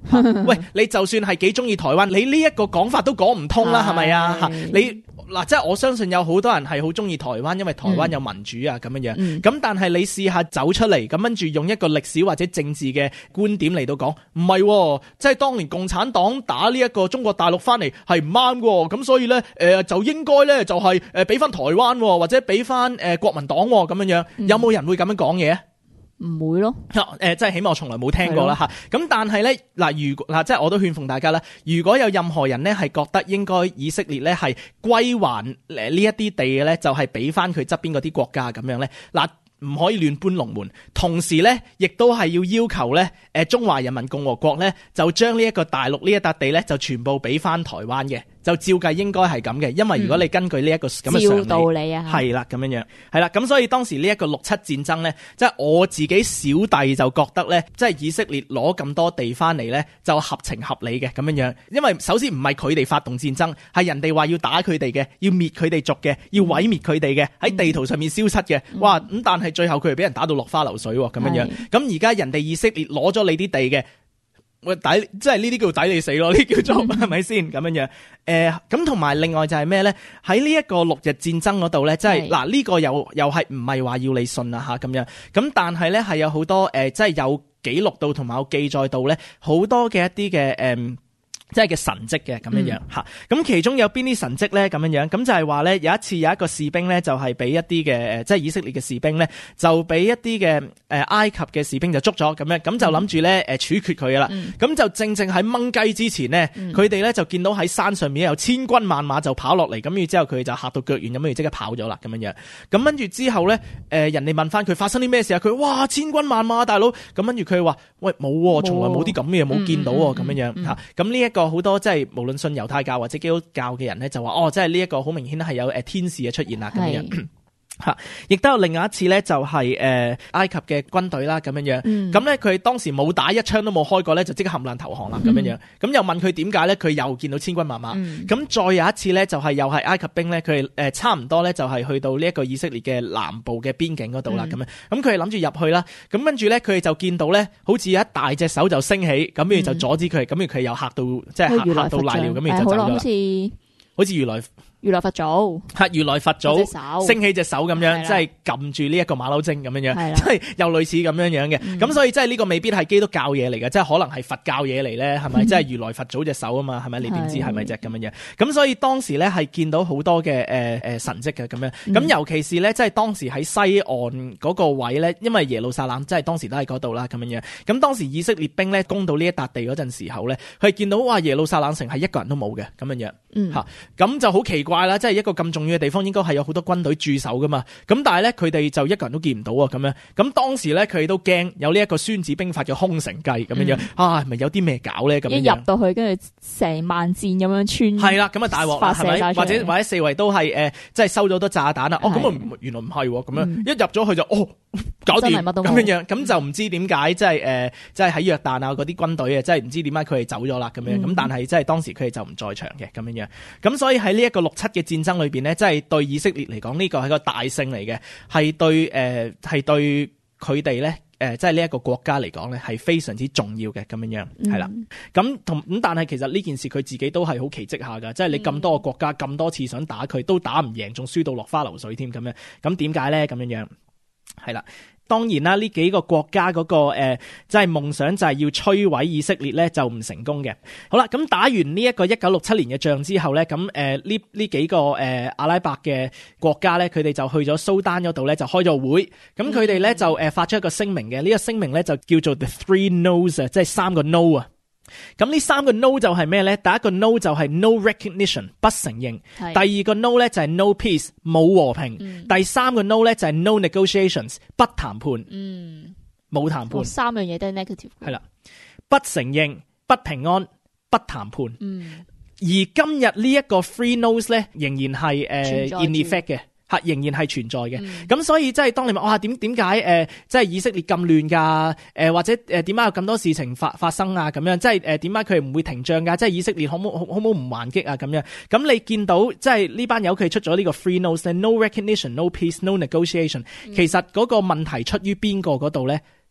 喂，你就算係幾中意台灣，你呢一個講法都講唔通啦，係咪啊？吓，你嗱，即係我相信有好多人係好中意台灣，因為台灣有民主啊，咁樣樣。咁、嗯、但係你試下走出嚟，咁跟住用一個歷史或者政治嘅觀點嚟到講，唔係，即係當年共產黨打呢一個中國大陸翻嚟係唔啱嘅，咁所以咧，誒、呃、就應該咧就係誒俾翻台灣或者俾翻誒國民黨咁樣樣，有冇人會咁樣講嘢啊？ 唔會咯， 誒、呃，即係起碼我從來冇聽過啦吓。咁但係咧，嗱，如果嗱，即係我都勸奉大家啦，如果有任何人咧係覺得應該以色列咧係歸還誒呢一啲地嘅咧，就係俾翻佢側邊嗰啲國家咁樣咧，嗱，唔可以亂搬龍門。同時咧，亦都係要要求咧，誒中華人民共和國咧就將呢一個大陸呢一笪地咧就全部俾翻台灣嘅。就照計應該係咁嘅，因為如果你根據呢一個咁嘅常理， 道理啊， 係啦咁樣樣，係啦咁，所以當時呢一個六七戰爭咧，即係我自己小弟就覺得咧，即係以色列攞咁多地翻嚟咧，就合情合理嘅咁樣樣。因為首先唔係佢哋發動戰爭，係人哋話要打佢哋嘅，要滅佢哋族嘅，要毀滅佢哋嘅，喺地圖上面消失嘅。嗯、哇！咁但係最後佢哋俾人打到落花流水咁樣樣。咁而家人哋以色列攞咗你啲地嘅。喂，抵即係呢啲叫抵你死咯，呢啲叫做係咪先咁樣樣？誒，咁同埋另外就係咩咧？喺呢一個六日戰爭嗰度咧，即係嗱呢個又又係唔係話要你信啊吓咁樣？咁但係咧係有好多誒、呃，即係有記錄到同埋有記載到咧，好多嘅一啲嘅誒。呃即係嘅神蹟嘅咁樣樣吓，咁、嗯、其中有邊啲神蹟咧咁樣樣？咁就係話咧，有一次有一個士兵咧，就係俾一啲嘅即係以色列嘅士兵咧，就俾一啲嘅誒埃及嘅士兵就捉咗咁樣，咁就諗住咧誒處決佢噶啦。咁、嗯、就正正喺掹雞之前呢，佢哋咧就見到喺山上面有千軍萬馬就跑落嚟，咁然之後佢就嚇到腳軟咁樣，即刻跑咗啦咁樣樣。咁跟住之後咧，誒人哋問翻佢發生啲咩事啊？佢哇千軍萬馬大佬，咁跟住佢話喂冇，從來冇啲咁嘅嘢冇見到咁樣樣吓。咁呢一個好多即係無論信猶太教或者基督教嘅人咧，就話哦，即係呢一個好明顯係有誒天使嘅出現啦咁樣。吓，亦都有另外一次咧，就係誒埃及嘅軍隊啦，咁樣樣。咁咧佢當時冇打一槍都冇開過咧，就即刻冚爛投降啦，咁樣樣。咁又問佢點解咧？佢又見到千軍萬馬。咁、嗯、再有一次咧，就係又係埃及兵咧，佢誒差唔多咧，就係去到呢一個以色列嘅南部嘅邊境嗰度啦，咁樣。咁佢係諗住入去啦。咁跟住咧，佢哋就見到咧，好似有一大隻手就升起，咁跟住就阻止佢，咁跟住佢又嚇到，即係嚇嚇到瀨尿，咁跟住就走咗啦。好似好似如來。 如來佛祖， 係如來佛祖升起隻手咁樣，即係撳住呢一個馬騮精咁樣樣，即係又類似咁樣樣嘅。咁、嗯、所以即係呢個未必係基督教嘢嚟嘅，即係可能係佛教嘢嚟咧，係咪？即係如來佛祖隻手啊嘛，係咪？你點知係咪隻咁樣樣？咁所以當時咧係見到好多嘅誒誒神蹟嘅咁樣。咁、嗯、尤其是咧，即係當時喺西岸嗰個位咧，因為耶路撒冷即係當時都喺嗰度啦，咁樣樣。咁當時以色列兵咧攻到呢一笪地嗰陣時候咧，佢係見到哇耶路撒冷城係一個人都冇嘅咁樣樣，吓、嗯、咁就好奇怪。怪啦，即係一個咁重要嘅地方，應該係有好多軍隊駐守噶嘛。咁但係咧，佢哋就一個人都見唔到啊。咁樣，咁當時咧，佢哋都驚有呢一個孫子兵法嘅空城計咁樣樣。啊，係咪有啲咩搞咧？咁樣一入到去，跟住成萬箭咁樣穿。係啦，咁啊大鑊啦，係咪？或者或者四圍都係誒，即係收咗好多炸彈啦。哦，咁啊原來唔係咁樣，一入咗去就哦搞掂咁樣樣，咁就唔知點解，即係誒，即係喺約旦啊嗰啲軍隊啊，即係唔知點解佢哋走咗啦咁樣。咁但係即係當時佢哋就唔在場嘅咁樣樣。咁所以喺呢一個六七嘅戰爭裏邊呢，即係對以色列嚟講呢個係個大勝嚟嘅，係對誒係對佢哋咧誒，即係呢一個國家嚟講咧係非常之重要嘅咁樣樣，係啦。咁同咁但係其實呢件事佢自己都係好奇蹟下噶，即係你咁多個國家咁多次想打佢都打唔贏，仲輸到落花流水添咁樣。咁點解咧咁樣樣？係啦。當然啦，呢幾個國家嗰、那個誒，即係夢想就係要摧毀以色列咧，就唔成功嘅。好啦，咁打完呢一個一九六七年嘅仗之後咧，咁誒呢呢幾個誒、呃、阿拉伯嘅國家咧，佢哋就去咗蘇丹嗰度咧，就開咗會。咁佢哋咧就誒發出一個聲明嘅，呢、這個聲明咧就叫做 The Three No's 啊，即係三個 No 啊。咁呢三個 no 就係咩咧？第一個 no 就係 no recognition 不承認，第二個 no 咧就係 no peace 冇和平，嗯、第三個 no 咧就係 no negotiations 不談判，嗯，冇談判， 三樣嘢都係 negative， 係啦，不承認、不平安、不談判，嗯，而今日呢一個 three no's 咧仍然係誒、uh, in effect 嘅。仍然係存在嘅，咁、嗯、所以即係當你問哇點點解誒即係以色列咁亂㗎？誒或者誒點解有咁多事情發發生啊？咁樣即係誒點解佢唔會停仗㗎？即係以色列可唔可可唔可唔還擊啊？咁樣咁你見到即係呢班友佢出咗呢個 three no's 咧 ，no recognition, no peace, no negotiation、嗯。其實嗰個問題出於邊個嗰度咧？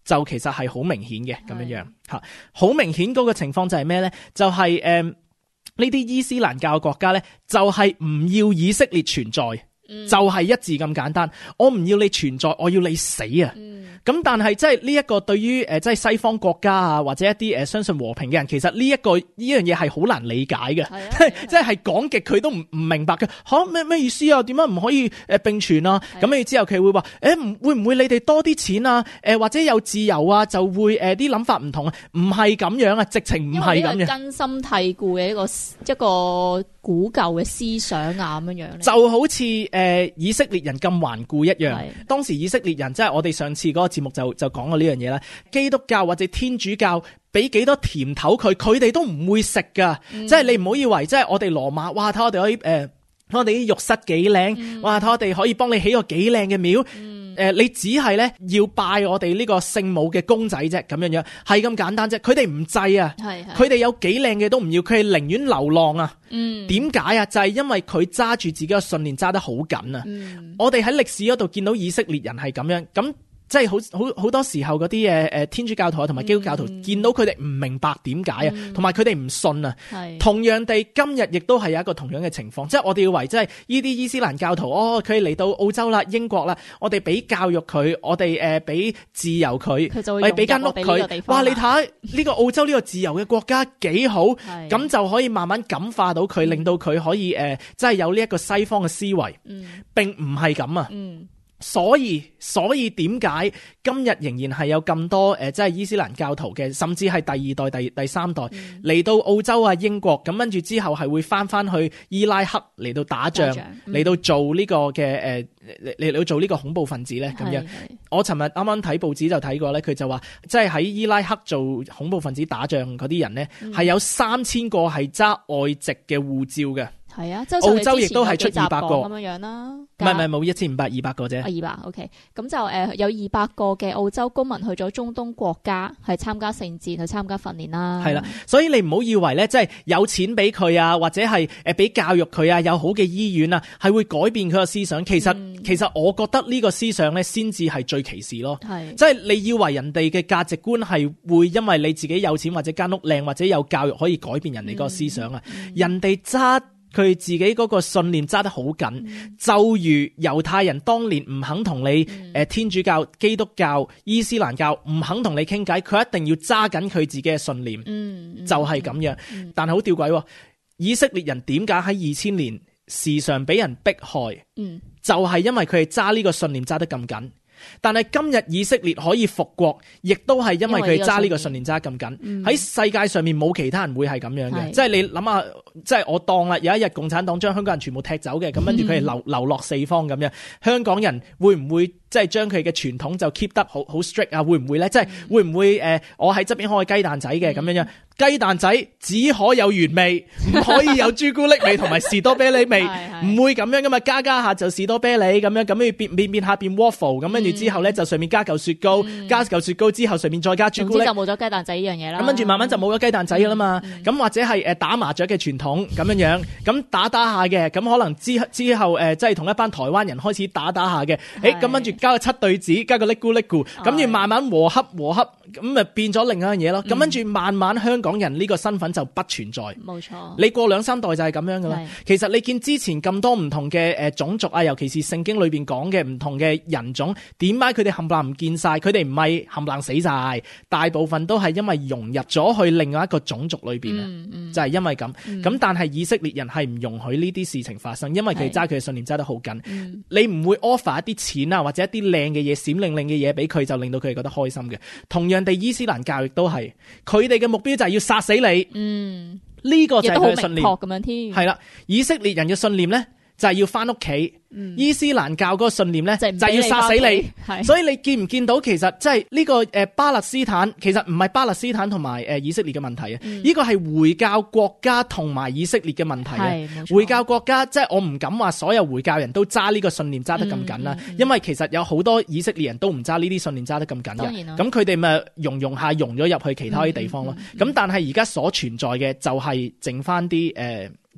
就其實係好明顯嘅咁樣樣嚇，好明顯嗰個情況就係咩咧？就係誒呢啲伊斯蘭教國家咧，就係唔要以色列存在，嗯、就係一字咁簡單。我唔要你存在，我要你死啊！咁、嗯、但係即係呢一個對於誒即係西方國家啊，或者一啲誒相信和平嘅人，其實呢、這、一個呢樣嘢係好難理解嘅，即係係講極佢都唔唔明白嘅。吓咩咩意思啊？點解唔可以誒並存啊？咁跟住之後佢會話誒唔會唔會你哋多啲錢啊？誒或者有自由啊，就會誒啲諗法唔同啊？唔係咁樣啊，直情唔係咁樣。 根深蒂固嘅一個一個古舊嘅思想啊，咁樣樣就好似誒、呃、以色列人咁頑固一樣。當時以色列人即係我哋上次嗰個節目就就講過呢樣嘢啦。基督教或者天主教俾幾多甜頭佢，佢哋都唔會食噶。嗯、即係你唔好以為即係我哋羅馬，哇！睇我哋可以誒，呃、我哋啲浴室幾靚，嗯、哇！睇我哋可以幫你起個幾靚嘅廟。誒、呃，你只係咧要拜我哋呢個聖母嘅公仔啫，咁樣樣係咁簡單啫。佢哋唔制啊，佢哋有幾靚嘅都唔要，佢係寧願流浪啊。嗯，點解啊？就係、是、因為佢揸住自己嘅信念揸得好緊啊。嗯、我哋喺歷史嗰度見到以色列人係咁樣咁。即係好好好多時候嗰啲誒誒天主教徒同埋基督教徒、嗯、見到佢哋唔明白點解啊，同埋佢哋唔信啊。係同樣地，今日亦都係有一個同樣嘅情況，即係我哋以為即係呢啲伊斯蘭教徒，哦，佢嚟到澳洲啦、英國啦，我哋俾教育佢，我哋誒俾自由佢，我哋俾間屋佢。哇！你睇下呢個澳洲呢個自由嘅國家幾好，咁就可以慢慢感化到佢，令到佢可以誒，即係有呢一個西方嘅思維。嗯，並唔係咁啊。嗯。所以所以點解今日仍然係有咁多誒、呃，即係伊斯蘭教徒嘅，甚至係第二代、第第三代嚟、嗯、到澳洲啊、英國，咁跟住之後係會翻翻去伊拉克嚟到打仗，嚟、嗯、到做呢個嘅誒嚟到做呢個恐怖分子咧咁樣。我尋日啱啱睇報紙就睇過咧，佢就話即係喺伊拉克做恐怖分子打仗嗰啲人咧，係、嗯、有三千個係揸外籍嘅護照嘅。係啊，即係澳洲亦都係出二百個咁樣樣啦。 唔係唔係冇一千五百二百個啫。 啊，二百 OK，咁就誒有二百個嘅澳洲公民去咗中東國家，係參加聖戰，去參加訓練啦。係啦， 所以你唔好以為咧，即係有錢俾佢啊，或者係誒俾教育佢啊，有好嘅醫院啊，係會改變佢個思想。其實、嗯、其實我覺得呢個思想咧，先至係最歧視咯。係，即係你以為人哋嘅價值觀係會因為你自己有錢或者間屋靚或者有教育可以改變人哋個思想啊？嗯嗯、人哋揸佢自己嗰個信念揸得好緊，嗯、就如猶太人當年唔肯同你誒、嗯呃、天主教、基督教、伊斯蘭教唔肯同你傾偈，佢一定要揸緊佢自己嘅信念，嗯嗯、就係咁樣。嗯嗯、但係好吊詭，以色列人點解喺二千年時常俾人迫害？嗯、就係因為佢係揸呢個信念揸得咁緊。但係今日以色列可以復國，亦都係因為佢揸呢個信念揸得咁緊。喺、嗯、世界上面冇其他人會係咁樣嘅，是即係你諗下，即係我當啦，有一日共產黨將香港人全部踢走嘅，咁跟住佢係流流落四方咁樣，香港人會唔會即係將佢嘅傳統就 keep 得好好 strict 啊？會唔會咧？即係會唔會誒、呃？我喺側邊開雞蛋仔嘅咁樣樣。雞蛋仔只可有原味，唔可以有朱古力味同埋士多啤梨味，唔會咁樣噶嘛。加加下就士多啤梨咁樣，咁跟住變變變下變 waffle，咁跟住之後咧就上面加嚿雪糕，嗯、加嚿雪糕之後上面再加朱古力， 就冇咗雞蛋仔呢樣嘢啦。咁跟住慢慢就冇咗雞蛋仔噶啦嘛。咁、嗯、或者係誒打麻雀嘅傳統咁樣樣，咁打打下嘅，咁可能之之後誒即係同一班台灣人開始打打下嘅，誒咁跟住加個七對子，加個叻咕叻咕，咁住慢慢和洽和洽，咁咪變咗另一樣嘢咯。咁跟住慢慢香港人呢個身份就不存在，冇錯。你過兩三代就係咁樣噶啦。其實你見之前咁多唔同嘅誒種族啊，尤其是聖經裏邊講嘅唔同嘅人種，點解佢哋冚唪唥唔見晒？佢哋唔係冚唪唥死晒，大部分都係因為融入咗去另外一個種族裏邊啊，嗯嗯、就係因為咁。咁、嗯、但係以色列人係唔容許呢啲事情發生，因為佢揸佢嘅信念揸得好緊。嗯、你唔會 offer 一啲錢啊，或者一啲靚嘅嘢、閃靈靈嘅嘢俾佢，就令到佢哋覺得開心嘅。同樣地，伊斯蘭教育都係，佢哋嘅目標就係要殺死你。嗯，呢個就係佢嘅信念。咁樣添，係啦，以色列人嘅信念咧就係要翻屋企。嗯、伊斯蘭教嗰個信念咧就係要殺死你。係，所以你見唔見到其實即係呢個誒巴勒斯坦其實唔係巴勒斯坦同埋誒以色列嘅問題啊？呢、嗯、個係回教國家同埋以色列嘅問題啊！回教國家即係我唔敢話所有回教人都揸呢個信念揸得咁緊啦，嗯嗯、因為其實有好多以色列人都唔揸呢啲信念揸得咁緊嘅。咁佢哋咪融融下融咗入去其他啲地方咯。咁、嗯嗯嗯、但係而家所存在嘅就係剩翻啲誒。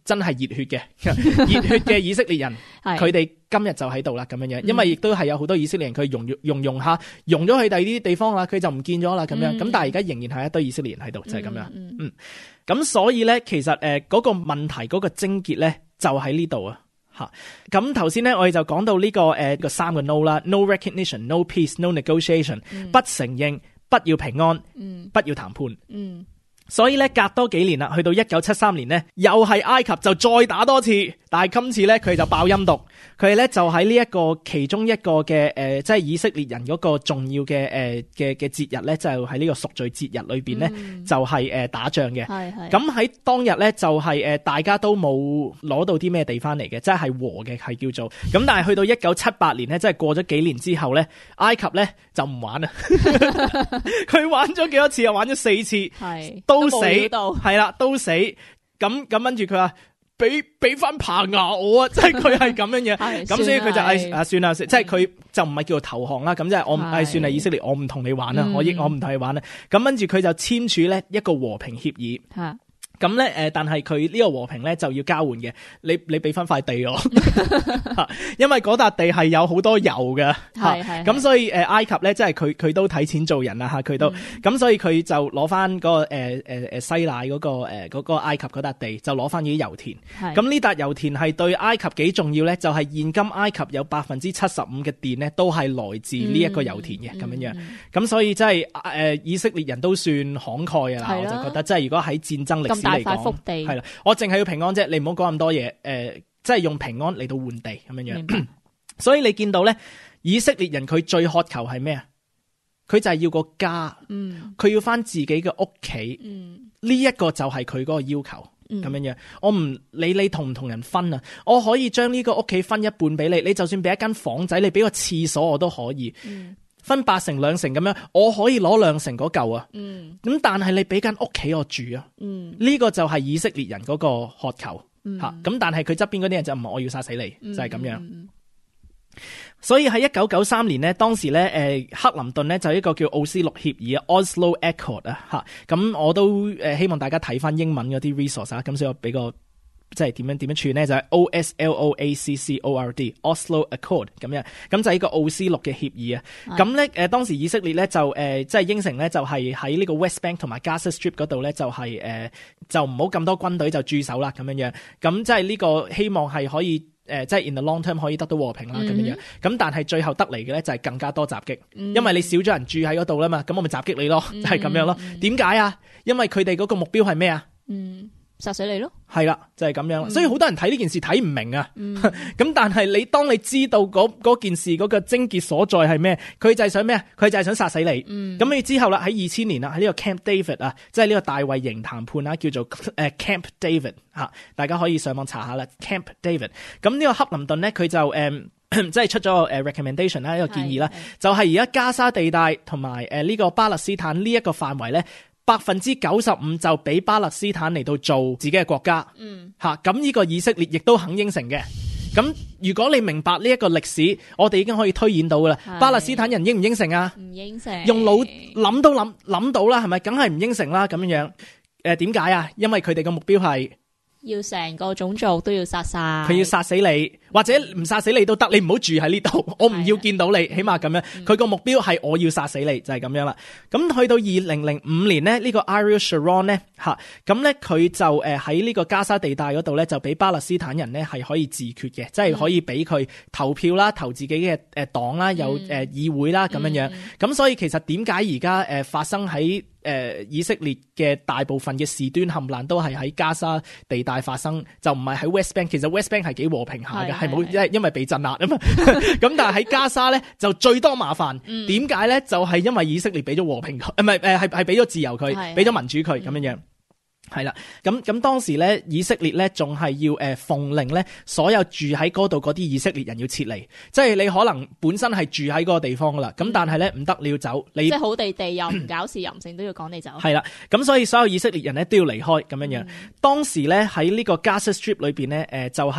真係熱血嘅熱血嘅以色列人，佢哋今日就喺度啦咁樣樣，因為亦都係有好多以色列人佢融融融下融咗去第二啲地方啦，佢就唔見咗啦咁樣，咁、嗯、但係而家仍然係一堆以色列人喺度，就係、是、咁樣。嗯，咁、嗯嗯、所以咧，其實誒嗰、呃那個問題嗰、那個症結咧就喺呢度啊。吓，咁頭先咧，我哋就講到呢、這個誒、呃、個三個 no 啦 ，no recognition, no peace, no negotiation，、嗯、不承認，不要平安，嗯、不要談判。嗯，所以咧隔多幾年啦，去到一九七三年咧，又係埃及就再打多次，但係今次咧佢就爆陰毒，佢咧就喺呢一個其中一個嘅誒、呃，即係以色列人嗰個重要嘅誒嘅嘅節日咧，就喺呢個贖罪節日裏邊咧，嗯、就係、是、誒、呃、打仗嘅。係係。咁喺當日咧就係、是、誒大家都冇攞到啲咩地翻嚟嘅，即係和嘅係叫做。咁但係去到一九七八年咧，即係過咗幾年之後咧，埃及咧就唔玩啦。佢玩咗幾多次啊？玩咗四次，係都死，係啦，都死。咁咁跟住佢話。俾俾翻棚牙我啊！即係佢係咁樣嘢，咁所以佢就誒啊算啦，即係佢就唔係叫做投降啦，咁即係我誒算啦，以色列我唔同你玩啦，我亦我唔同你玩啦，咁跟住佢就簽署咧一個和平協議。咁咧，誒，但係佢呢個和平咧就要交換嘅，你你俾翻塊地我，因為嗰笪地係有好多油嘅，係係，咁所以誒埃及咧，即係佢佢都睇錢做人啦吓，佢都，咁、嗯、所以佢就攞翻嗰個誒誒誒西奈嗰、那個誒嗰、呃那個埃及嗰笪地，就攞翻啲油田，咁呢笪油田係對埃及幾重要咧？就係、是、現今埃及有百分之七十五嘅電咧，都係來自呢一個油田嘅，咁、嗯、樣樣，咁、嗯、所以真係誒以色列人都算慷慨啊，我就覺得，即係如果喺戰爭歷史嚟講，係啦，我淨係要平安啫，你唔好講咁多嘢，誒、呃，即係用平安嚟到換地咁樣樣。所以你見到咧，以色列人佢最渴求係咩啊？佢就係要個家，嗯，佢要翻自己嘅屋企，嗯，呢一個就係佢嗰個要求，咁、嗯、樣樣。我唔理你同唔同人分啊，我可以將呢個屋企分一半俾你，你就算俾一間房仔，你俾個廁所我都可以。嗯，分八成兩成咁樣，我可以攞兩成嗰嚿啊。嗯，咁但係你俾間屋企我住啊。嗯，呢、這個就係以色列人嗰個渴求吓。咁、嗯、但係佢側邊嗰啲人就唔係我要殺死你，嗯、就係、是、咁樣。嗯、所以喺一九九三年呢，當時咧，誒，克林頓呢，就一個叫奧斯陸協議啊 ，Oslo Accord 啊，吓。咁我都誒希望大家睇翻英文嗰啲 resource 啊。咁所以我俾個。即係點樣點樣串咧？就係、是、O S L O A C C O R D Oslo Accord 咁樣，咁就係一個奧斯陸嘅協議啊。咁咧誒，當時以色列咧就誒即係應承咧，就係喺呢個 West Bank 同埋 Gaza Strip 嗰度咧，就係、是、誒、呃、就唔好咁多軍隊就駐守啦咁樣樣。咁即係呢個希望係可以誒，即、呃、係、就是、in the long term 可以得到和平啦咁樣樣。咁但係最後得嚟嘅咧就係更加多襲擊，嗯、因為你少咗人住喺嗰度啦嘛，咁我咪襲擊你咯，就係、是、咁樣咯。點解啊？因為佢哋嗰個目標係咩啊？嗯。殺死你咯，係啦，就係、是、咁樣、嗯，所以好多人睇呢件事睇唔明啊。咁、嗯、但係你當你知道嗰件事嗰個症結所在係咩，佢就係想咩啊？佢就係想殺死你。咁、嗯、你之後啦，喺二千年啦，喺呢個 Camp David 啊，即係呢個大衛營談判啦，叫做誒 Camp David 吓，大家可以上網查下啦。Camp David， 咁呢個克林頓咧，佢就誒即係出咗個誒 recommendation 啦，一個建議啦，就係而家加沙地帶同埋誒呢個巴勒斯坦呢一個範圍咧。百分之九十五就俾巴勒斯坦嚟到做自己嘅國家，嗯，吓，咁呢個以色列亦都肯應承嘅。咁如果你明白呢一個歷史，我哋已經可以推演到噶啦。巴勒斯坦人應唔應承啊？唔應承，用腦諗都諗諗到啦，係咪？梗係唔應承啦，咁樣樣。誒，點解啊？因為佢哋嘅目標係要成個種族都要殺晒，佢要殺死你，或者唔殺死你都得，你唔好住喺呢度，我唔要見到你，起碼咁樣。佢個目標係我要殺死你，就係、是、咁樣啦。咁去到二零零五年呢，呢、這個 Ariel Sharon 呢，吓，咁咧佢就誒喺呢個加沙地帶嗰度咧，就俾巴勒斯坦人呢係可以自決嘅，即係可以俾佢投票啦，投自己嘅誒黨啦，有誒議會啦咁樣樣。咁、嗯、所以其實點解而家誒發生喺誒、呃，以色列嘅大部分嘅事端冚爛都係喺加沙地帶發生，就唔係喺 West Bank。其實 West Bank 係幾和平下嘅，係冇因為因為被鎮壓啊嘛。咁但係喺加沙咧就最多麻煩。點解咧？就係、是、因為以色列俾咗和平佢，唔係誒係係俾咗自由佢，俾咗民主佢咁樣樣。係啦，咁咁當時咧，以色列咧仲係要誒奉令咧，所有住喺嗰度嗰啲以色列人要撤離，即係你可能本身係住喺嗰個地方噶啦，咁、嗯、但係咧唔得你要走，你即係好地地又唔搞事又唔成都要趕你走。係啦，咁所以所有以色列人咧都要離開咁樣樣。嗯、當時咧喺呢個 Gaza Strip 裏邊咧，誒就係、是。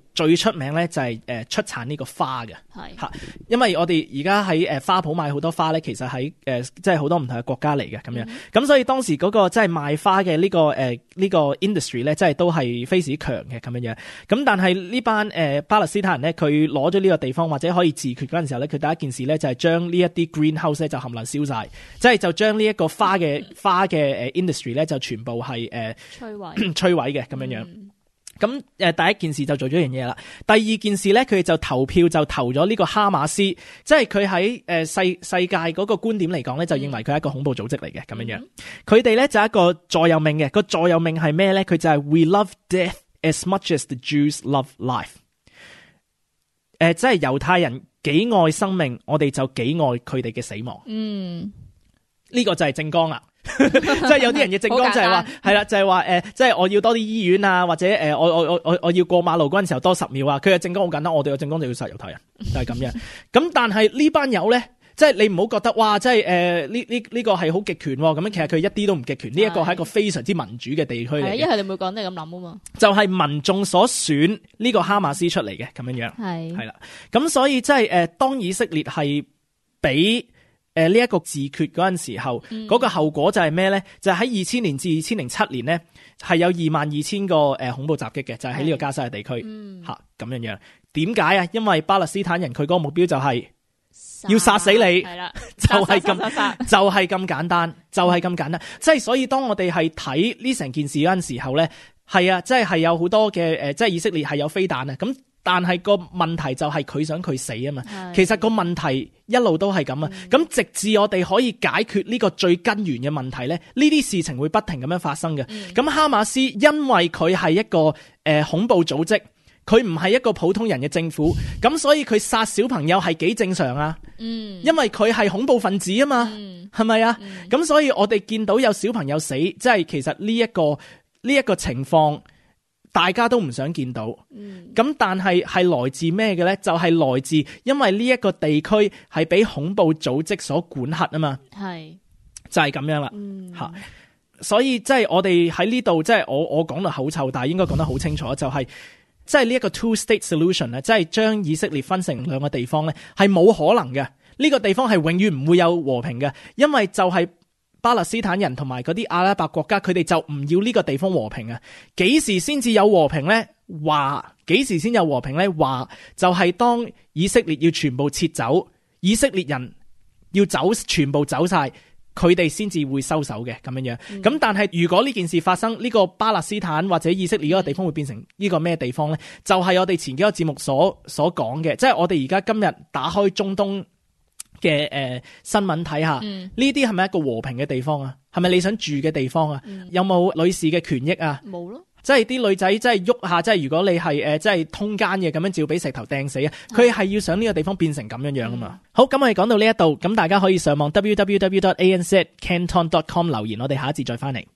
最出名咧就係誒出產呢個花嘅， 係嚇，因為我哋而家喺誒花圃買好多花咧，其實喺誒即係好多唔同嘅國家嚟嘅咁樣，咁、嗯、所以當時嗰個即係賣花嘅呢、呢個誒呢、呃呢個 industry 咧，即係都係非常強嘅咁樣樣。咁但係呢班誒巴勒斯坦人咧，佢攞咗呢個地方或者可以自決嗰陣時候咧，佢第一件事咧就係將呢一啲 greenhouse 咧就冚唪唥燒晒，即係就將呢一個花嘅、嗯、花嘅誒 industry 咧就全部係誒、呃、摧毀摧毀嘅咁樣樣。嗯咁誒第一件事就做咗一樣嘢啦，第二件事咧佢哋就投票就投咗呢個哈馬斯，即係佢喺誒世世界嗰個觀點嚟講咧，就認為佢係一個恐怖組織嚟嘅咁樣樣。佢哋咧就係一個座右銘嘅，個座右銘係咩咧？佢就係 We love death as much as the Jews love life。誒、呃，即係猶太人幾愛生命，我哋就幾愛佢哋嘅死亡。嗯，呢個就係政綱啦。即係有啲人嘅政綱就係話係啦，就係話誒，即係我要多啲醫院啊，或者誒、呃，我我我我我要過馬路嗰陣時候多十秒啊。佢嘅政綱好簡單，我哋嘅政綱就要殺猶太人，就係、是、咁樣。咁但係呢班友咧，即係你唔好覺得哇，即係誒呢呢呢個係好極權咁樣，其實佢一啲都唔極權。呢一個係一個非常之民主嘅地區嚟嘅。因為你每個人都係咁諗啊嘛。就係民眾所選呢個哈馬斯出嚟嘅咁樣樣。係係啦，咁所以即係誒，當以色列係俾。誒，呢一個自決嗰陣時候，嗰、嗯、個後果就係咩咧？就係喺二千年至二千零七年咧，係有二萬二千個誒恐怖襲擊嘅，就係喺呢個加沙嘅地區吓咁樣樣。點解啊？因為巴勒斯坦人佢嗰個目標就係要殺死你，係啦，就係咁，就係咁簡單，就係、是、咁簡單。即係所以，當我哋係睇呢成件事嗰陣時候咧，係啊，即係係有好多嘅誒，即係以色列係有飛彈啊，咁。但係個問題就係佢想佢死啊嘛，其實個問題一路都係咁啊，咁、嗯、直至我哋可以解決呢個最根源嘅問題咧，呢啲事情會不停咁樣發生嘅。咁、嗯、哈馬斯因為佢係一個誒、呃、恐怖組織，佢唔係一個普通人嘅政府，咁所以佢殺小朋友係幾正常啊？嗯，因為佢係恐怖分子啊嘛，係咪啊？咁、嗯、所以我哋見到有小朋友死，即係其實呢、這、一個呢一、這個情況。大家都唔想見到，咁、嗯、但係係來自咩嘅咧？就係、是、來自因為呢一個地區係俾恐怖組織所管轄啊嘛，係就係、是、咁樣啦，吓、嗯，所以即係我哋喺呢度，即係我我講到口臭，但係應該講得好清楚，就係即係呢一個 two state solution 咧，即係將以色列分成兩個地方咧，係冇可能嘅，呢、這個地方係永遠唔會有和平嘅，因為就係、是。巴勒斯坦人同埋嗰啲阿拉伯國家，佢哋就唔要呢個地方和平啊！幾時先至有和平呢？話幾時先有和平呢？話就係當以色列要全部撤走，以色列人要走，全部走晒，佢哋先至會收手嘅咁樣樣。咁、嗯、但係如果呢件事發生，呢、這個巴勒斯坦或者以色列嗰個地方會變成呢個咩地方呢？就係、是、我哋前幾個節目所所講嘅，即係我哋而家今日打開中東嘅誒、呃、新聞睇下，呢啲係咪一個和平嘅地方啊？係咪你想住嘅地方啊？嗯、有冇女士嘅權益啊？冇咯，即係啲女仔即係喐下，即係如果你係誒即係通姦嘅咁樣，照俾石頭掟死啊！佢係要想呢個地方變成咁樣樣啊嘛。嗯、好，咁我哋講到呢一度，咁大家可以上網 w w w dot a n z canton dot com 留言，我哋下一節再翻嚟。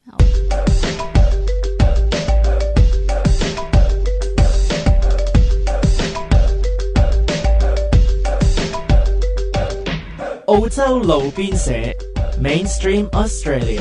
澳洲路邊社 Mainstream Australia，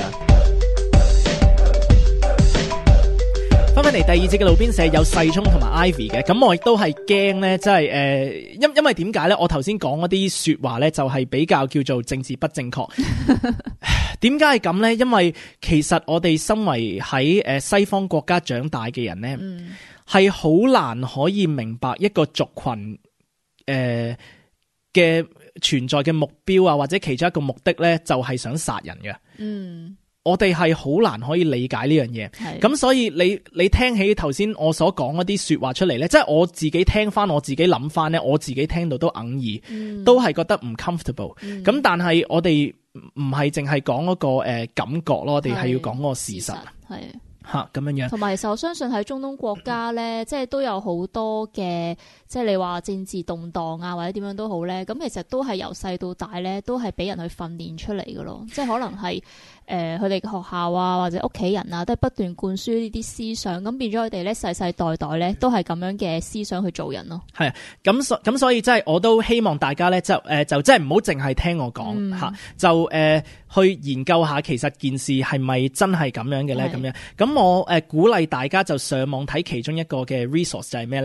翻返嚟第二節嘅路邊社有細聰同埋 Ivy 嘅，咁我亦都係驚咧，即係誒，因因為點解咧？我頭先講嗰啲說話咧，就係比較叫做政治不正確。點解係咁咧？因為其實我哋身為喺誒西方國家長大嘅人咧，係好、嗯、難可以明白一個族群誒嘅。呃存在嘅目標啊，或者其中一個目的咧，就係想殺人嘅。嗯，我哋係好難可以理解呢樣嘢。咁所以你你聽起頭先我所講嗰啲說話出嚟咧，即係我自己聽翻，我自己諗翻咧，我自己聽到都哽耳，嗯、都係覺得唔 comfortable。咁、嗯、但係我哋唔係淨係講嗰個誒感覺咯，我哋係要講嗰個事實。係。吓咁樣樣，同埋其實我相信喺中東國家咧，即係都有好多嘅，即係你話政治動盪啊，或者點樣都好咧，咁其實都係由細到大咧，都係俾人去訓練出嚟嘅咯。即係可能係誒佢哋嘅學校啊，或者屋企人啊，都係不斷灌輸呢啲思想，咁變咗佢哋咧世世代代咧都係咁樣嘅思想去做人咯。係啊，咁所咁所以即係我都希望大家咧就誒、呃、就即係唔好淨係聽我講吓、嗯，就誒、呃、去研究下其實件事係咪真係咁樣嘅咧？咁樣咁。我誒鼓勵大家就上網睇其中一個嘅 resource 就係咩咧？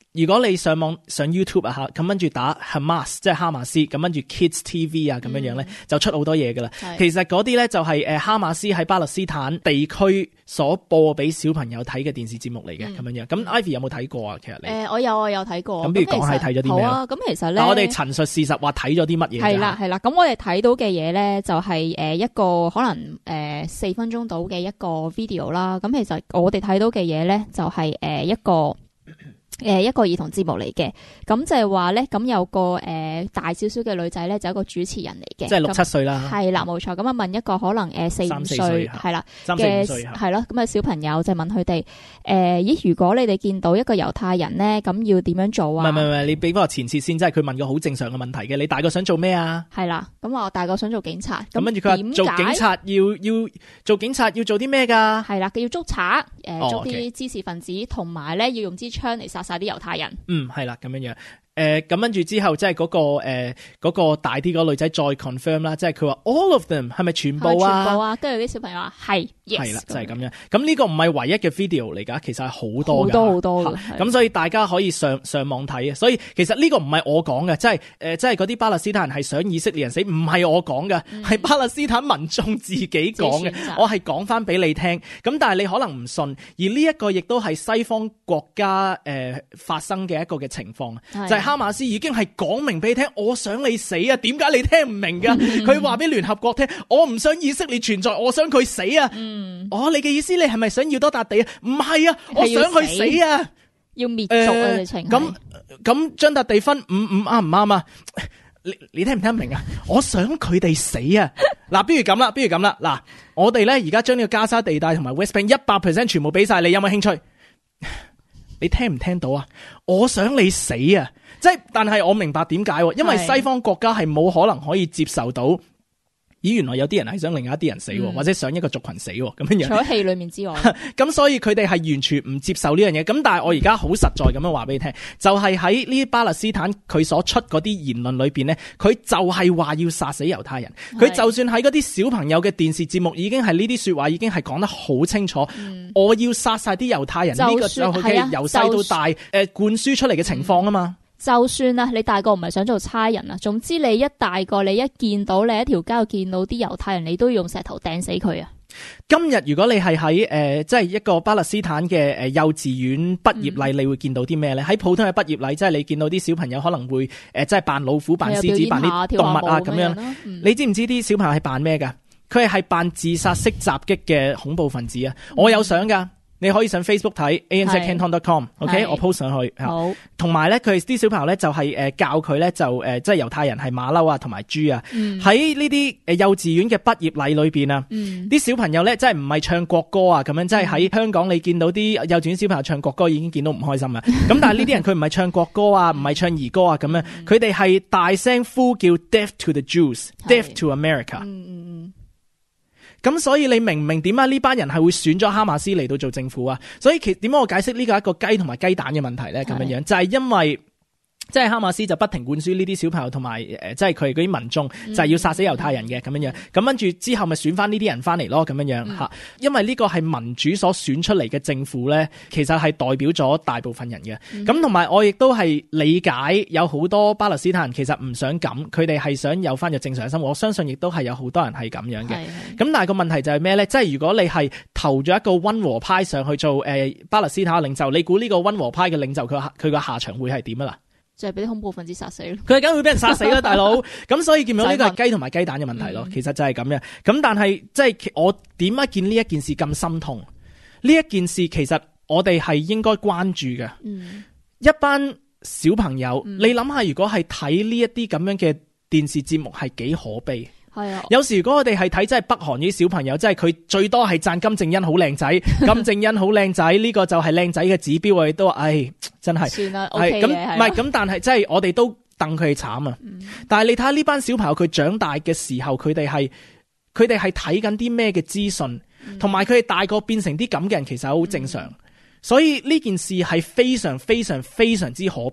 如果你上網上 YouTube 啊吓，咁跟住打 Hamas 即係哈馬斯，咁跟住 Kids T V 啊咁樣樣咧，嗯、就出好多嘢噶啦。其實嗰啲咧就係誒哈馬斯喺巴勒斯坦地區所播俾小朋友睇嘅電視節目嚟嘅咁樣樣。咁 Ivy 有冇睇過啊？其實你誒、 呃，我有我有睇過。 咁不如講下睇咗啲咩？好啊， 咁其實咧， 我哋陳述事實話睇咗啲乜嘢？係啦係啦，咁我哋睇到嘅嘢咧就係誒一個可能誒四分鐘到嘅一個 video 啦。咁其實我哋睇到嘅嘢咧就係誒一個。誒，一個兒童節目嚟嘅，咁就係話咧，咁有個誒、呃、大少少嘅女仔咧，就係一個主持人嚟嘅， 即係六七歲啦， 係啦，冇錯。咁啊問一個可能誒四五歲係啦嘅係咯，咁啊小朋友就問佢哋誒，咦，如果你哋見到一個猶太人咧，咁要點樣做啊？唔係唔係， 你俾翻個前設先，即係佢問個好正常嘅問題嘅。你大個想做咩啊？ 係啦，咁我大個想做警察。 咁跟住佢話做警察要要做警察要做啲咩噶？ 係啦，佢要捉賊，誒捉啲知識分子，同埋咧要用支槍嚟殺晒啲猶太人。 嗯，係啦，咁樣樣。誒，咁跟住之後，即係嗰個誒，嗰、呃嗰個大啲嗰個女仔再 confirm 啦，即係佢話 all of them 係咪全部啊？ 全部啊，跟住啲小朋友話係， 係啦，就係、是、咁樣。咁呢個唔係唯一嘅 video 嚟噶，其實係好多好多好多。 咁所以大家可以上上網睇啊。所以其實呢個唔係我講嘅，即係誒，即係嗰啲巴勒斯坦人係想以色列人死，唔係我講嘅，係、嗯、巴勒斯坦民眾自己講嘅。我係講翻俾你聽。咁但係你可能唔信，而呢一個亦都係西方國家誒、呃、發生嘅一個嘅情況，就係、是、哈馬斯已經係講明俾你聽，我想你死啊！點解你聽唔明噶？佢話俾聯合國聽，我唔想以色列存在，我想佢死啊！嗯，哦，你嘅意思你係咪想要多笪地啊？唔係啊，我想佢死啊！ 要滅族啊！直情咁咁將笪地分五五啱唔啱啊？你你聽唔聽明啊？我想佢哋死啊！嗱，不如咁啦，不如咁啦，嗱，我哋咧而家將呢個加沙地帶同埋 West Bank 一百 percent 全部俾晒你，有冇興趣？你聽唔聽到啊？我想你死啊！即係，但係我明白點解，因為西方國家係冇可能可以接受到，咦，原來有啲人係想另外一啲人死，嗯、或者想一個族群死咁樣樣。除咗戲裏面之外， 咁所以佢哋係完全唔接受呢樣嘢。咁但係我而家好實在咁樣話俾你聽，就係喺呢啲巴勒斯坦佢所出嗰啲言論裏邊呢，佢就係話要殺死猶太人。佢就算喺嗰啲小朋友嘅電視節目，已經係呢啲說話已經係講得好清楚。嗯、我要殺晒啲猶太人，呢、這個就係佢由細到大誒、呃、灌輸出嚟嘅情況啊嘛。 就算啊，你大個唔係想做差人啊，總之你一大個，你一見到你一條街見到啲猶太人，你都要用石頭掟死佢啊！ 今日如果你係喺誒，即係一個巴勒斯坦嘅誒幼稚園畢業禮，嗯、你會見到啲咩咧？喺普通嘅畢業禮，即係你見到啲小朋友可能會誒，即係扮老虎、扮獅子、扮啲動物啊咁樣。樣嗯、你知唔知啲小朋友係扮咩噶？佢係係扮自殺式襲擊嘅恐怖分子啊！嗯、我有相噶。你可以上 Facebook 睇 a n z canton dot com，OK， 我 post 上去。好，同埋咧，佢啲小朋友咧就係誒教佢咧就誒即係猶太人係馬騮啊同埋豬啊。喺呢啲誒幼稚園嘅畢業禮裏邊啊，啲、嗯、小朋友咧真係唔係唱國歌啊咁樣，即係喺香港你見到啲幼稚園小朋友唱國歌已經見到唔開心啦。咁但係呢啲人佢唔係唱國歌啊，唔係唱兒歌啊咁樣，佢哋係大聲呼叫 Death to the Jews，Death to America。嗯嗯嗯。咁所以你明唔明點解呢班人係會選咗哈馬斯嚟到做政府啊？所以其點解我解釋呢個係一個雞同埋雞蛋嘅問題咧？咁樣樣就係因為。即係哈馬斯就不停灌輸呢啲小朋友同埋誒，即係佢嗰啲民眾就係要殺死猶太人嘅咁樣樣，咁跟住之後咪選翻呢啲人翻嚟咯，咁樣樣吓。因為呢個係民主所選出嚟嘅政府咧，其實係代表咗大部分人嘅。咁同埋我亦都係理解有好多巴勒斯坦人其實唔想咁，佢哋係想有翻個正常嘅生活。我相信亦都係有好多人係咁樣嘅。咁但係個問題就係咩咧？即係如果你係投咗一個溫和派上去做誒、呃、巴勒斯坦嘅領袖，你估呢個溫和派嘅領袖佢佢個下場會係點啊？嗱？ 就係俾啲恐怖分子殺死咯， 佢係梗會俾人殺死啦，大佬。咁所以見到呢個係雞同埋雞蛋嘅問題咯，嗯、其實就係咁嘅。咁但係即係我點解見呢一件事咁心痛？呢一件事其實我哋係應該關注嘅。嗯、一班小朋友，嗯、你諗下，如果係睇呢一啲咁樣嘅電視節目，係幾可悲。係啊，有時如果我哋係睇真係北韓啲小朋友，即係佢最多係讚金正恩好靚仔，金正恩好靚仔，呢個就係靚仔嘅指標。我哋都話，唉，真係算啦，係咁，唔係咁，但係即係我哋都戥佢哋慘啊。嗯、但係你睇下呢班小朋友，佢長大嘅時候，佢哋係佢哋係睇緊啲咩嘅資訊，同埋佢哋大個變成啲咁嘅人，其實好正常。嗯、所以呢件事係非常非常非常之可悲。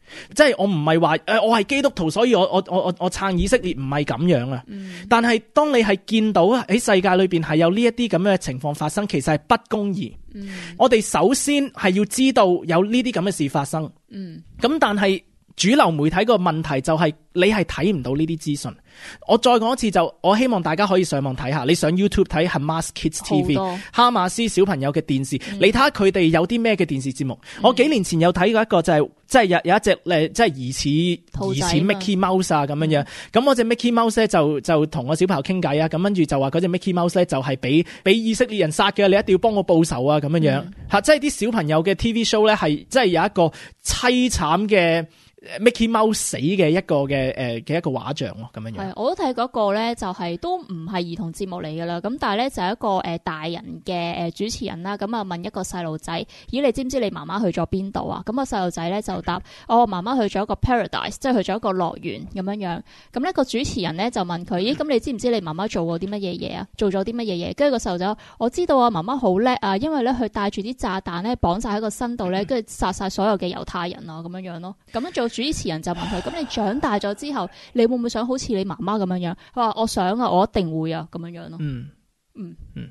即係我唔係話誒我係基督徒，所以我我我我我撐以色列，唔係咁樣啊。嗯、但係當你係見到喺世界裏邊係有呢一啲咁樣嘅情況發生，其實係不公義。嗯、我哋首先係要知道有呢啲咁嘅事發生。嗯，咁但係主流媒體個問題就係你係睇唔到呢啲資訊。我再講一次，就我希望大家可以上網睇下，你上 YouTube 睇 Hamas Kids T V 哈馬斯小朋友嘅電視，嗯、你睇下佢哋有啲咩嘅電視節目。嗯、我幾年前有睇過一個就係即係有有一隻誒即係疑似疑似 Mickey Mouse 啊咁樣樣。咁我隻 Mickey Mouse 咧就就同我小朋友傾偈啊，咁跟住就話嗰隻 Mickey Mouse 咧就係俾俾以色列人殺嘅，你一定要幫我報仇啊咁樣樣吓。即係啲小朋友嘅 T V show 咧係即係有一個凄慘嘅Mickey Mouse 死嘅一個嘅誒嘅一個畫像咯，咁樣樣。 係，我都睇嗰個咧，就係都唔係兒童節目嚟噶啦。咁但係咧就係一個誒大人嘅誒主持人啦。咁啊問一個細路仔，咦你知唔知你媽媽去咗邊度啊？咁個細路仔咧就答：哦，媽媽去咗一個 paradise， 即係去咗一個樂園咁樣樣。咁呢個主持人咧就問佢：咦咁你知唔知你媽媽做過啲乜嘢嘢啊？做咗啲乜嘢嘢？跟住個細路仔：我知道啊，媽媽好叻啊，因為咧佢帶住啲炸彈咧綁晒喺個身度咧，跟住殺晒所有嘅猶太人啊咁樣樣咯。咁樣做。主持人就問佢：咁你長大咗之後，你會唔會想好似你媽媽咁樣樣？佢話：我想啊，我一定會啊，咁樣樣咯。嗯嗯嗯，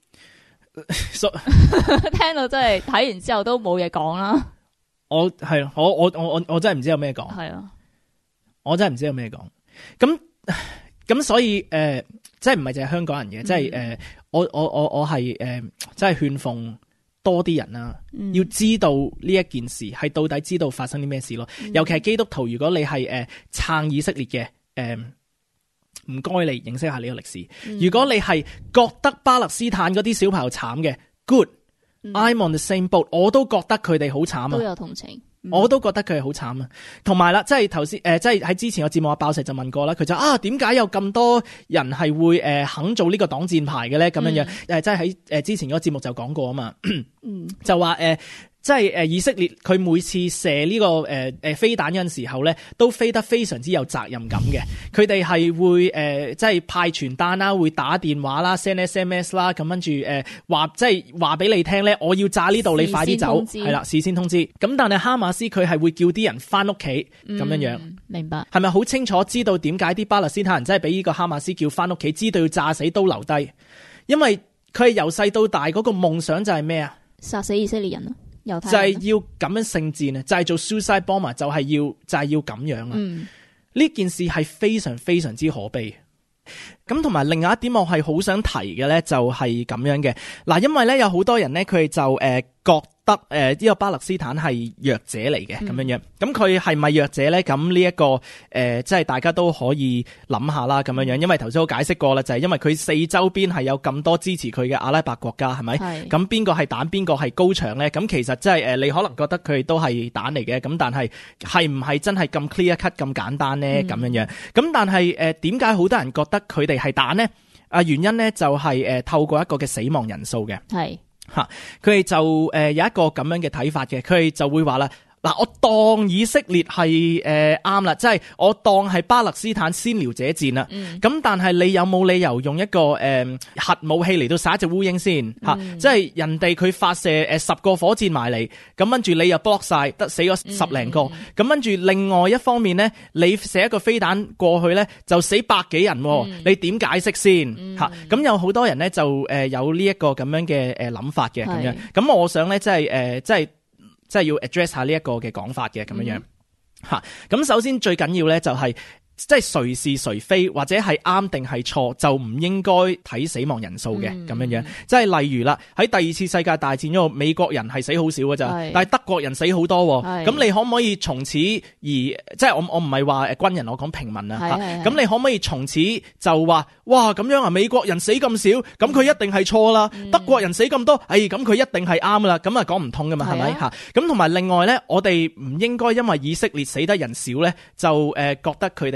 聽到真係睇完之後都冇嘢講啦。 我係我我我我我真係唔知有咩講。係啊，我真係唔知有咩講。咁咁所以誒、呃，即係唔係淨係香港人嘅，嗯、即係誒、呃，我我我我係誒，即係勸奉。多啲人啦，嗯、要知道呢一件事係到底知道發生啲咩事咯。嗯、尤其係基督徒，如果你係誒撐以色列嘅，誒唔該你認識下呢個歷史。嗯、如果你係覺得巴勒斯坦嗰啲小朋友慘嘅 ，good，I'm、嗯、on the same boat， 我都覺得佢哋好慘啊， 都有同情。 我都覺得佢係好慘啊，同埋啦，即係頭先誒，即係喺之前個節目阿爆石就問過啦，佢就啊點解有咁多人係會誒、呃、肯做呢個擋箭牌嘅咧？咁樣樣誒、嗯，即係喺誒之前嗰個節目就講過啊嘛，嗯、就話誒。呃即係誒以色列佢每次射呢、這個誒誒、呃、飛彈嗰陣時候咧，都飛得非常之有責任感嘅。佢哋係會誒、呃、即係派傳單啦，會打電話啦 ，send S M S 啦，咁跟住誒話即係話俾你聽咧，我要炸呢度，你快啲走，係啦，事先通知。咁但係哈馬斯佢係會叫啲人翻屋企咁樣樣、嗯，明白？係咪好清楚知道點解啲巴勒斯坦人真係俾呢個哈馬斯叫翻屋企，知道要炸死都留低？因為佢係由細到大嗰個夢想就係咩啊？殺死以色列人啊！就係要咁樣聖戰啊！就係、是、做 suicide bomber，就係要就係、是、要咁樣啊！呢、嗯、件事係非常非常之可悲。咁同埋另外一點，我係好想提嘅咧，就係咁樣嘅嗱，因為咧有好多人咧，佢就誒、呃、覺得誒呢、呃這個巴勒斯坦係弱者嚟嘅咁樣樣，咁佢係咪弱者咧？咁呢一個誒、呃，即係大家都可以諗下啦，咁樣樣，因為頭先我解釋過啦，就係、是、因為佢四周邊係有咁多支持佢嘅阿拉伯國家，係咪？咁邊個係蛋，邊個係高牆咧？咁其實即係誒，你可能覺得佢都係蛋嚟嘅，咁但係係唔係真係咁 clear cut 咁簡單咧？咁樣樣，咁但係誒，點解好多人覺得佢哋係蛋咧？啊，原因咧就係誒透過一個嘅死亡人數嘅，係吓佢哋就誒有一個咁樣嘅睇法嘅，佢哋就會話啦。嗱，我當以色列係誒啱啦，即係我當係巴勒斯坦先撩者戰啦。咁、嗯、但係你有冇理由用一個誒、呃、核武器嚟到殺一隻烏蠅先吓？嗯、即係人哋佢發射誒十個火箭埋嚟，咁跟住你又 block 晒，得死咗十零個。咁跟住另外一方面咧，你射一個飛彈過去咧，就死百幾人。嗯、你點解釋先吓？咁、嗯、有好多人咧就誒有呢一個咁樣嘅誒諗法嘅咁樣。咁我想咧即係誒即係。即係要 address 下呢一個嘅講法嘅咁樣樣吓，咁、嗯、首先最緊要咧就係、是。即係誰是誰非，或者係啱定係錯，就唔應該睇死亡人數嘅咁樣樣。即係例如啦，喺第二次世界大戰嗰度，美國人係死好少㗎咋，是但係德國人死好多。咁是你可唔可以從此而即係我我唔係話誒軍人，我講平民啊。咁你可唔可以從此就話哇咁樣啊？美國人死咁少，咁佢一定係錯啦。嗯、德國人死咁多，誒咁佢一定係啱啦。咁啊講唔通噶嘛，係咪吓？咁同埋另外咧，我哋唔應該因為以色列死得人少咧，就誒覺得佢哋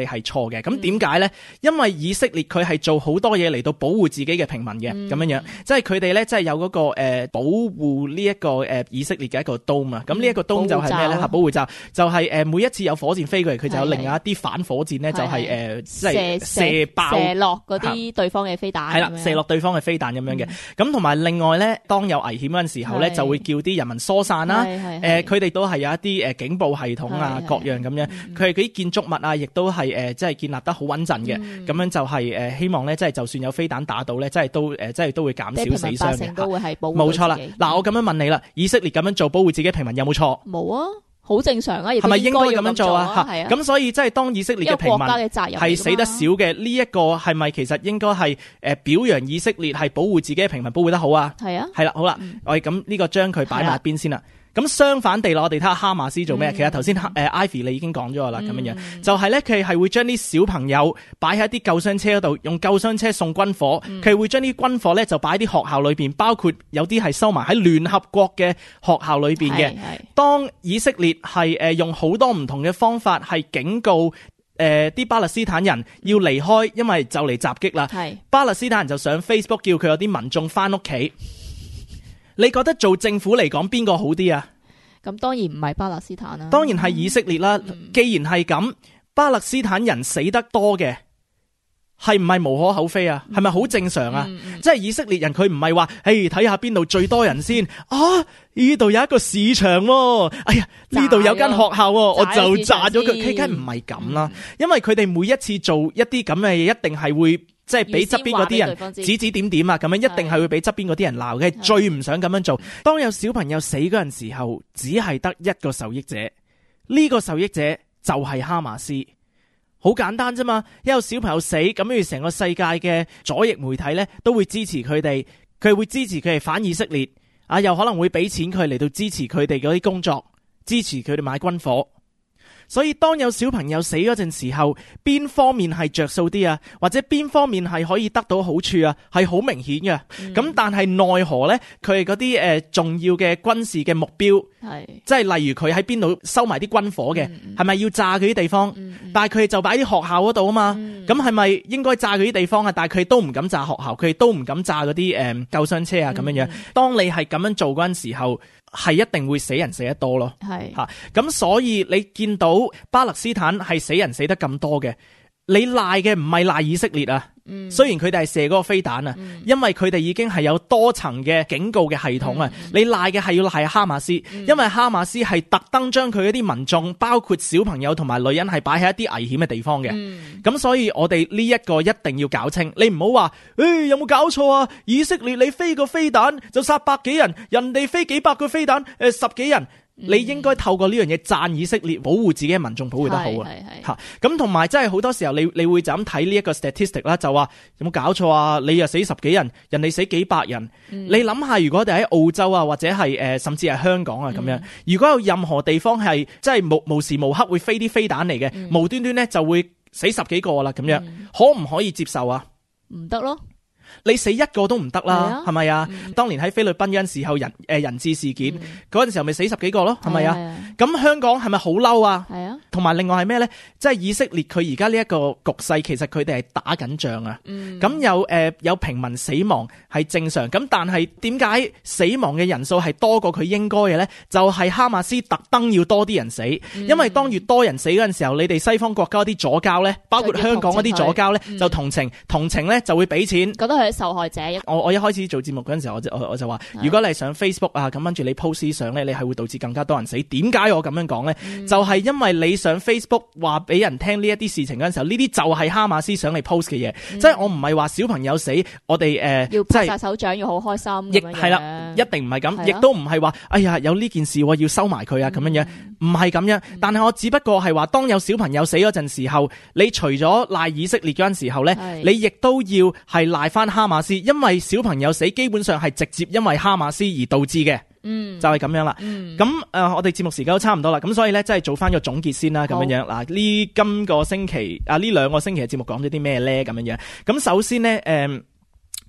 係係錯嘅。咁點解咧？因為以色列佢係做好多嘢嚟到保護自己嘅平民嘅，咁樣樣，即係佢哋咧，即係有嗰個誒保護呢一個誒以色列嘅一個 dome 啊。咁呢一個 dome 就係咩咧？保護罩就係誒每一次有火箭飛過嚟，佢就有另外一啲反火箭咧，就係誒即係射爆射落嗰啲對方嘅飛彈。 係啦，射落對方嘅飛彈咁樣嘅。咁同埋另外咧，當有危險嗰陣時候咧，就會叫啲人民疏散啦。誒，佢哋都係有一啲誒警報系統啊，各樣咁樣。佢哋嗰啲建築物啊，亦都係誒即係建立得好穩陣嘅。咁樣就係誒希望咧，即係就算有飛彈打到咧，即係都誒即係都會減少死傷嘅。 都會係保護冇錯啦。嗱，我咁樣問你啦，以色列咁樣做保護自己平民有冇錯？ 冇啊。好正常啊， 係咪應該咁樣做啊？ 係啊， 咁所以即係當以色列嘅平民係死得少嘅，呢一個係咪其實應該係誒表揚以色列係保護自己嘅平民保護得好啊？係啊，係啦，好啦，嗯、我哋咁呢個將佢擺埋一邊先啦。咁相反地啦，我哋睇下哈馬斯做咩？嗯、其實頭先誒 Ivy 你已經講咗啦，咁樣樣就係咧，佢係會將啲小朋友擺喺啲救傷車嗰度，用救傷車送軍火。佢、嗯、會將啲軍火咧就擺喺啲學校裏邊，包括有啲係收埋喺聯合國嘅學校裏邊嘅。當以色列係誒用好多唔同嘅方法係警告誒啲、呃、巴勒斯坦人要離開，因為就嚟襲擊啦。巴勒斯坦人就上 Facebook 叫佢有啲民眾翻屋企。你覺得做政府嚟講邊個好啲啊？咁當然唔係巴勒斯坦啦，當然係以色列啦。嗯、既然係咁，巴勒斯坦人死得多嘅，係唔係無可厚非啊？係咪好正常啊？嗯嗯、即係以色列人佢唔係話，誒睇下邊度最多人先啊？呢度有一個市場喎，哎呀呢度有間學校喎，我就炸咗佢。佢梗唔係咁啦，嗯、因為佢哋每一次做一啲咁嘅嘢，一定係會。即係俾側邊嗰啲人指指點點啊，咁樣一定係會俾側邊嗰啲人鬧嘅，係最唔想咁樣做。當有小朋友死嗰陣時候，只係得一個受益者，呢個受益者就係哈馬斯。好簡單啫嘛，一有小朋友死，咁於成個世界嘅左翼媒體咧都會支持佢哋，佢會支持佢哋反以色列啊，又可能會俾錢佢嚟到支持佢哋嗰啲工作，支持佢哋買軍火。所以當有小朋友死嗰陣時候，邊方面係着數啲啊？或者邊方面係可以得到好處啊？係好明顯嘅。咁、嗯、但係奈何呢？佢哋嗰啲誒重要嘅軍事嘅目標，係即係例如佢喺邊度收埋啲軍火嘅，係咪、嗯、要炸佢啲地方？嗯、但係佢哋就擺啲學校嗰度啊嘛。咁係咪應該炸佢啲地方啊？但係佢哋都唔敢炸學校，佢哋都唔敢炸嗰啲誒救傷車啊咁樣樣。嗯、當你係咁樣做嗰陣時候，係一定會死人死得多咯，係吓咁，所以你見到巴勒斯坦係死人死得咁多嘅，你賴嘅唔係賴以色列啊。嗯、雖然佢哋係射嗰個飛彈啊，嗯、因為佢哋已經係有多層嘅警告嘅系統啊。嗯、你賴嘅係要賴哈馬斯，嗯、因為哈馬斯係特登將佢一啲民眾，包括小朋友同埋女人，係擺喺一啲危險嘅地方嘅。咁、嗯、所以我哋呢一個一定要搞清，你唔好話誒有冇搞錯啊？以色列你飛個飛彈就殺百幾人，人哋飛幾百個飛彈誒、呃、十幾人。你應該透過呢樣嘢讚以色列，保護自己嘅民眾，保護得好啊！吓咁同埋，真係好多時候你你會就咁睇呢一個 statistic 啦，就話有冇搞錯啊？你又死十幾人，人哋死幾百人，嗯、你諗下，如果我哋喺澳洲啊，或者係誒、呃，甚至係香港啊咁樣，嗯、如果有任何地方係即係無無時無刻會飛啲飛彈嚟嘅，嗯、無端端咧就會死十幾個啦咁樣，嗯、可唔可以接受啊？唔得咯。你死一個都唔得啦，係咪啊？嗯、當年喺菲律賓嗰陣時候人誒、呃、人質事件嗰陣、嗯、時候咪死十幾個咯，係咪啊？咁香港係咪好嬲啊？係啊。同埋另外係咩咧？即係以色列佢而家呢一個局勢，其實佢哋係打緊仗啊。咁、嗯、有誒、呃、有平民死亡係正常，咁但係點解死亡嘅人數係多過佢應該嘅咧？就係、是、哈馬斯特登要多啲人死，嗯、因為當越多人死嗰陣時候，你哋西方國家啲左膠咧，包括香港嗰啲左膠咧，就同情、嗯、同情咧就會俾錢。覺得佢係受害者。我我一開始做節目嗰陣時候，我就我我就話，如果你係上 Facebook 啊，咁跟住你 post 相咧，你係會導致更加多人死。點解我咁樣講咧？嗯、就係因為你上 Facebook 話俾人聽呢一啲事情嗰陣時候，呢啲就係哈馬斯想你 post 嘅嘢。嗯、即係我唔係話小朋友死，我哋誒、呃、要拍晒手掌，要好開心。亦係啦，一定唔係咁，亦都唔係話，哎呀有呢件事我要收埋佢啊咁樣樣，唔係咁樣。但係我只不過係話，當有小朋友死嗰陣時候，你除咗賴以色列嗰陣時候咧，是你亦都要係賴翻哈馬斯，因為小朋友死基本上係直接因為哈馬斯而導致嘅。嗯，就係咁樣啦。嗯，咁誒、呃，我哋節目時間都差唔多啦，咁所以咧，即係做翻個總結先啦，咁樣樣嗱，呢今個星期啊，呢兩個星期嘅節目講咗啲咩咧？咁樣樣，咁首先咧，誒、呃。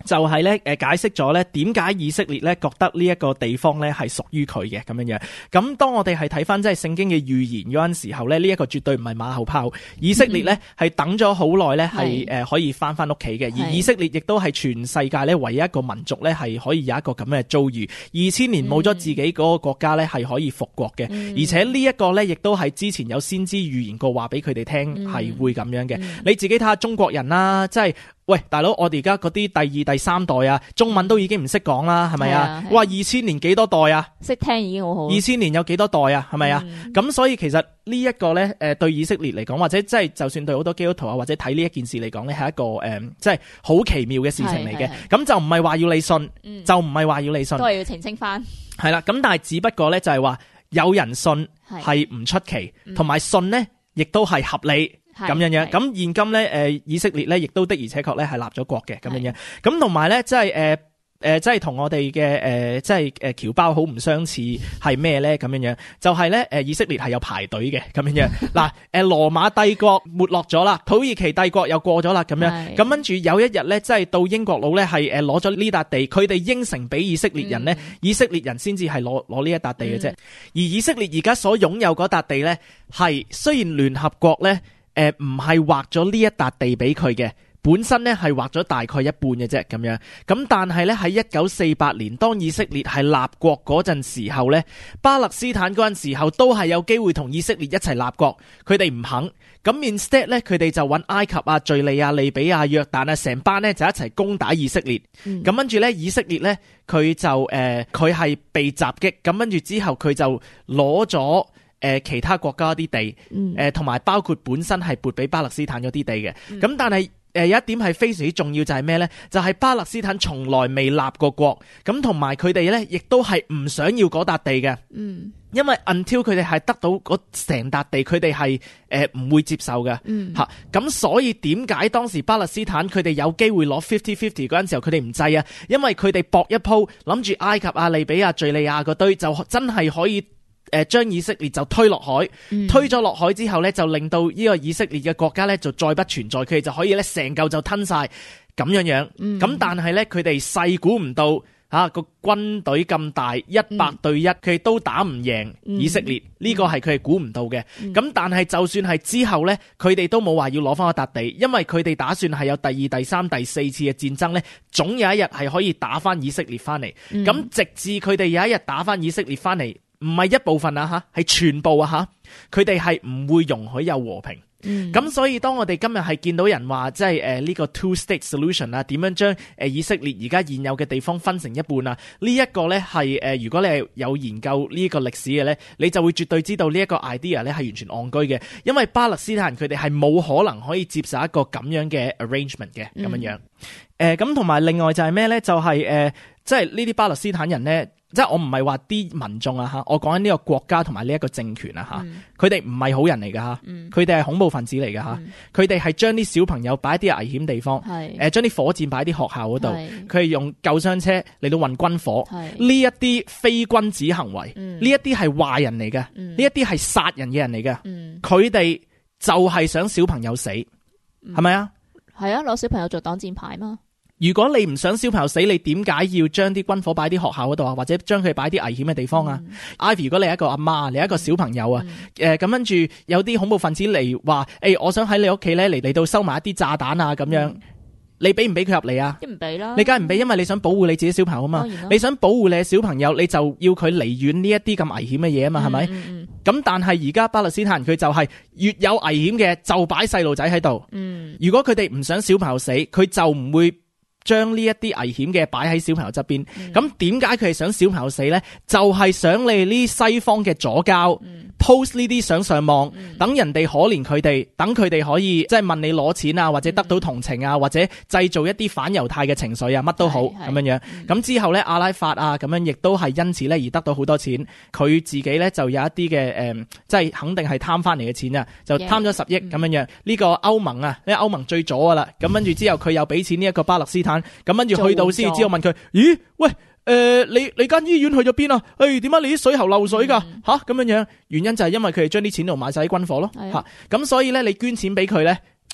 就係咧誒解釋咗咧點解以色列咧覺得呢一個地方咧係屬於佢嘅咁樣樣。咁當我哋係睇翻即係聖經嘅預言嗰陣時候咧，呢、這、一個絕對唔係馬後炮。以色列咧係等咗好耐咧係誒可以翻翻屋企嘅，而以色列亦都係全世界咧唯一一個民族咧係可以有一個咁嘅遭遇。二千年冇咗自己嗰個國家咧係可以復國嘅，嗯、而且呢一個咧亦都係之前有先知預言過話俾佢哋聽係會咁樣嘅。嗯嗯、你自己睇下中國人啦，即係。喂，大佬，我哋而家嗰啲第二、第三代啊，中文都已經唔識講啦，係咪啊？哇，二千年幾多代啊？ 識聽已經好好。二千年有幾多代啊？係咪啊？咁、嗯、所以其實呢一個咧，誒，對以色列嚟講，或者即係就算對好多基督徒啊，或者睇呢一件事嚟講咧，係一個誒，即係好奇妙嘅事情嚟嘅。咁就唔係話要你信，嗯、就唔係話要你信， 都係要澄清翻。係啦，咁但係只不過咧就係話有人信係唔出奇，同埋、嗯、信呢亦都係合理。咁樣樣，咁現今咧，誒，以色列咧，亦都的而且確咧係立咗國嘅，咁樣樣，咁同埋咧，即係誒誒，即係同我哋嘅誒，即係誒僑胞好唔相似，係咩咧？咁樣樣，就係咧，誒，以色列係有排隊嘅，咁樣樣。嗱，誒，羅馬帝國沒落咗啦，土耳其帝國又過咗啦，咁樣，咁跟住有一日咧，即係到英國佬咧係誒攞咗呢笪地，佢哋應承俾以色列人咧，嗯、以色列人先至係攞攞呢一笪地嘅啫。嗯、而以色列而家所擁有嗰笪地咧，係雖然聯合國咧。誒，唔係劃咗呢一笪地俾佢嘅，本身咧係劃咗大概一半嘅啫，咁樣。咁但係咧喺一九四八年，當以色列係立國嗰陣時候咧，巴勒斯坦嗰陣時候都係有機會同以色列一齊立國，佢哋唔肯。咁 instead 咧，佢哋就揾埃及啊、敘利亞、利比亞、約旦啊，成班咧就一齊攻打以色列。咁跟住咧，以色列咧佢就誒，佢係被襲擊。咁跟住之後，佢就攞咗。誒、呃，其他國家啲地，誒同埋包括本身係撥俾巴勒斯坦嗰啲地嘅，咁、嗯、但係誒、呃、有一點係非常之重要，就係咩呢？就係、是、巴勒斯坦從來未立過國，咁同埋佢哋呢亦都係唔想要嗰笪地嘅，嗯，因為 until 佢哋係得到嗰成笪地，佢哋係誒唔會接受嘅，吓、嗯，咁、啊、所以點解當時巴勒斯坦佢哋有機會攞 fifty fifty 嗰陣時候，佢哋唔制啊？因為佢哋搏一鋪，諗住埃及啊、利比亞、敘利亞嗰堆就真係可以。誒，將以色列就推落海，嗯、推咗落海之後咧，就令到呢個以色列嘅國家咧就再不存在，佢哋就可以咧成嚿就吞晒咁樣樣。咁、嗯、但係咧，佢哋細估唔到吓個軍隊咁大，一百對一，佢哋都打唔贏以色列。呢、嗯、個係佢哋估唔到嘅。咁、嗯、但係就算係之後咧，佢哋都冇話要攞翻個笪地，因為佢哋打算係有第二、第三、第四次嘅戰爭咧，總有一日係可以打翻以色列翻嚟。咁、嗯、直至佢哋有一日打翻以色列翻嚟。唔係一部分啊吓，係全部啊吓，佢哋係唔會容許有和平。咁、嗯、所以當我哋今日係見到人話，即係誒呢個 two state solution 啊，點樣將誒以色列而家現有嘅地方分成一半啊？呢、這、一個咧係誒，如果你係有研究呢個歷史嘅咧，你就會絕對知道呢一個 idea 咧係完全戇居嘅，因為巴勒斯坦人佢哋係冇可能可以接受一個咁樣嘅 arrangement 嘅咁樣樣。誒咁同埋另外就係咩咧？就係、是、誒、呃，即係呢啲巴勒斯坦人咧。即係我唔係話啲民眾啊吓，我講緊呢個國家同埋呢一個政權啊吓，佢哋唔係好人嚟噶吓，佢哋係恐怖分子嚟噶吓，佢哋係將啲小朋友擺喺啲危險地方，誒將啲火箭擺喺啲學校嗰度，佢係用救傷車嚟到運軍火，呢一啲非君子行為，呢一啲係壞人嚟嘅，呢一啲係殺人嘅人嚟嘅，佢哋、嗯、就係想小朋友死，係咪、嗯、啊？ 係啊，攞小朋友做擋箭牌嘛。 如果你唔想小朋友死，你點解要將啲軍火擺啲學校嗰度啊？或者將佢擺啲危險嘅地方啊、嗯、？Ivy， 如果你係一個阿媽，你係一個小朋友啊，誒咁跟住有啲恐怖分子嚟話，誒、欸、我想喺你屋企咧嚟嚟到收埋一啲炸彈啊咁樣，嗯、你俾唔俾佢入嚟啊？唔俾啦，你梗係唔俾，因為你想保護你自己小朋友啊嘛。你想保護你嘅小朋友，你就要佢離遠呢一啲咁危險嘅嘢啊嘛，係咪？咁、嗯嗯、但係而家巴勒斯坦人佢就係越有危險嘅就擺細路仔喺度。嗯，如果佢哋唔想小朋友死，佢就唔會將呢一啲危險嘅擺喺小朋友側邊，咁點解佢係想小朋友死呢？就係、是、想你呢西方嘅左膠、嗯、post 呢啲相上網，等、嗯、人哋可憐佢哋，等佢哋可以即係問你攞錢啊，或者得到同情啊，嗯、或者製造一啲反猶太嘅情緒啊，乜都好咁樣樣。咁、嗯、之後呢，阿拉法啊咁樣亦都係因此呢而得到好多錢，佢自己呢就有一啲嘅誒，即係肯定係貪翻嚟嘅錢啊，就貪咗十億咁樣樣。呢、嗯、個歐盟啊，呢歐盟最左噶啦，咁跟住之後佢又俾錢呢一個巴勒斯坦。咁跟住去到先之後問佢，咦？喂，誒、呃，你你間醫院去咗邊啊？誒、欸，點解你啲水喉漏水噶？吓咁樣樣，原因就係因為佢哋將啲錢度買晒啲軍火咯。吓咁、啊、所以咧，你捐錢俾佢咧，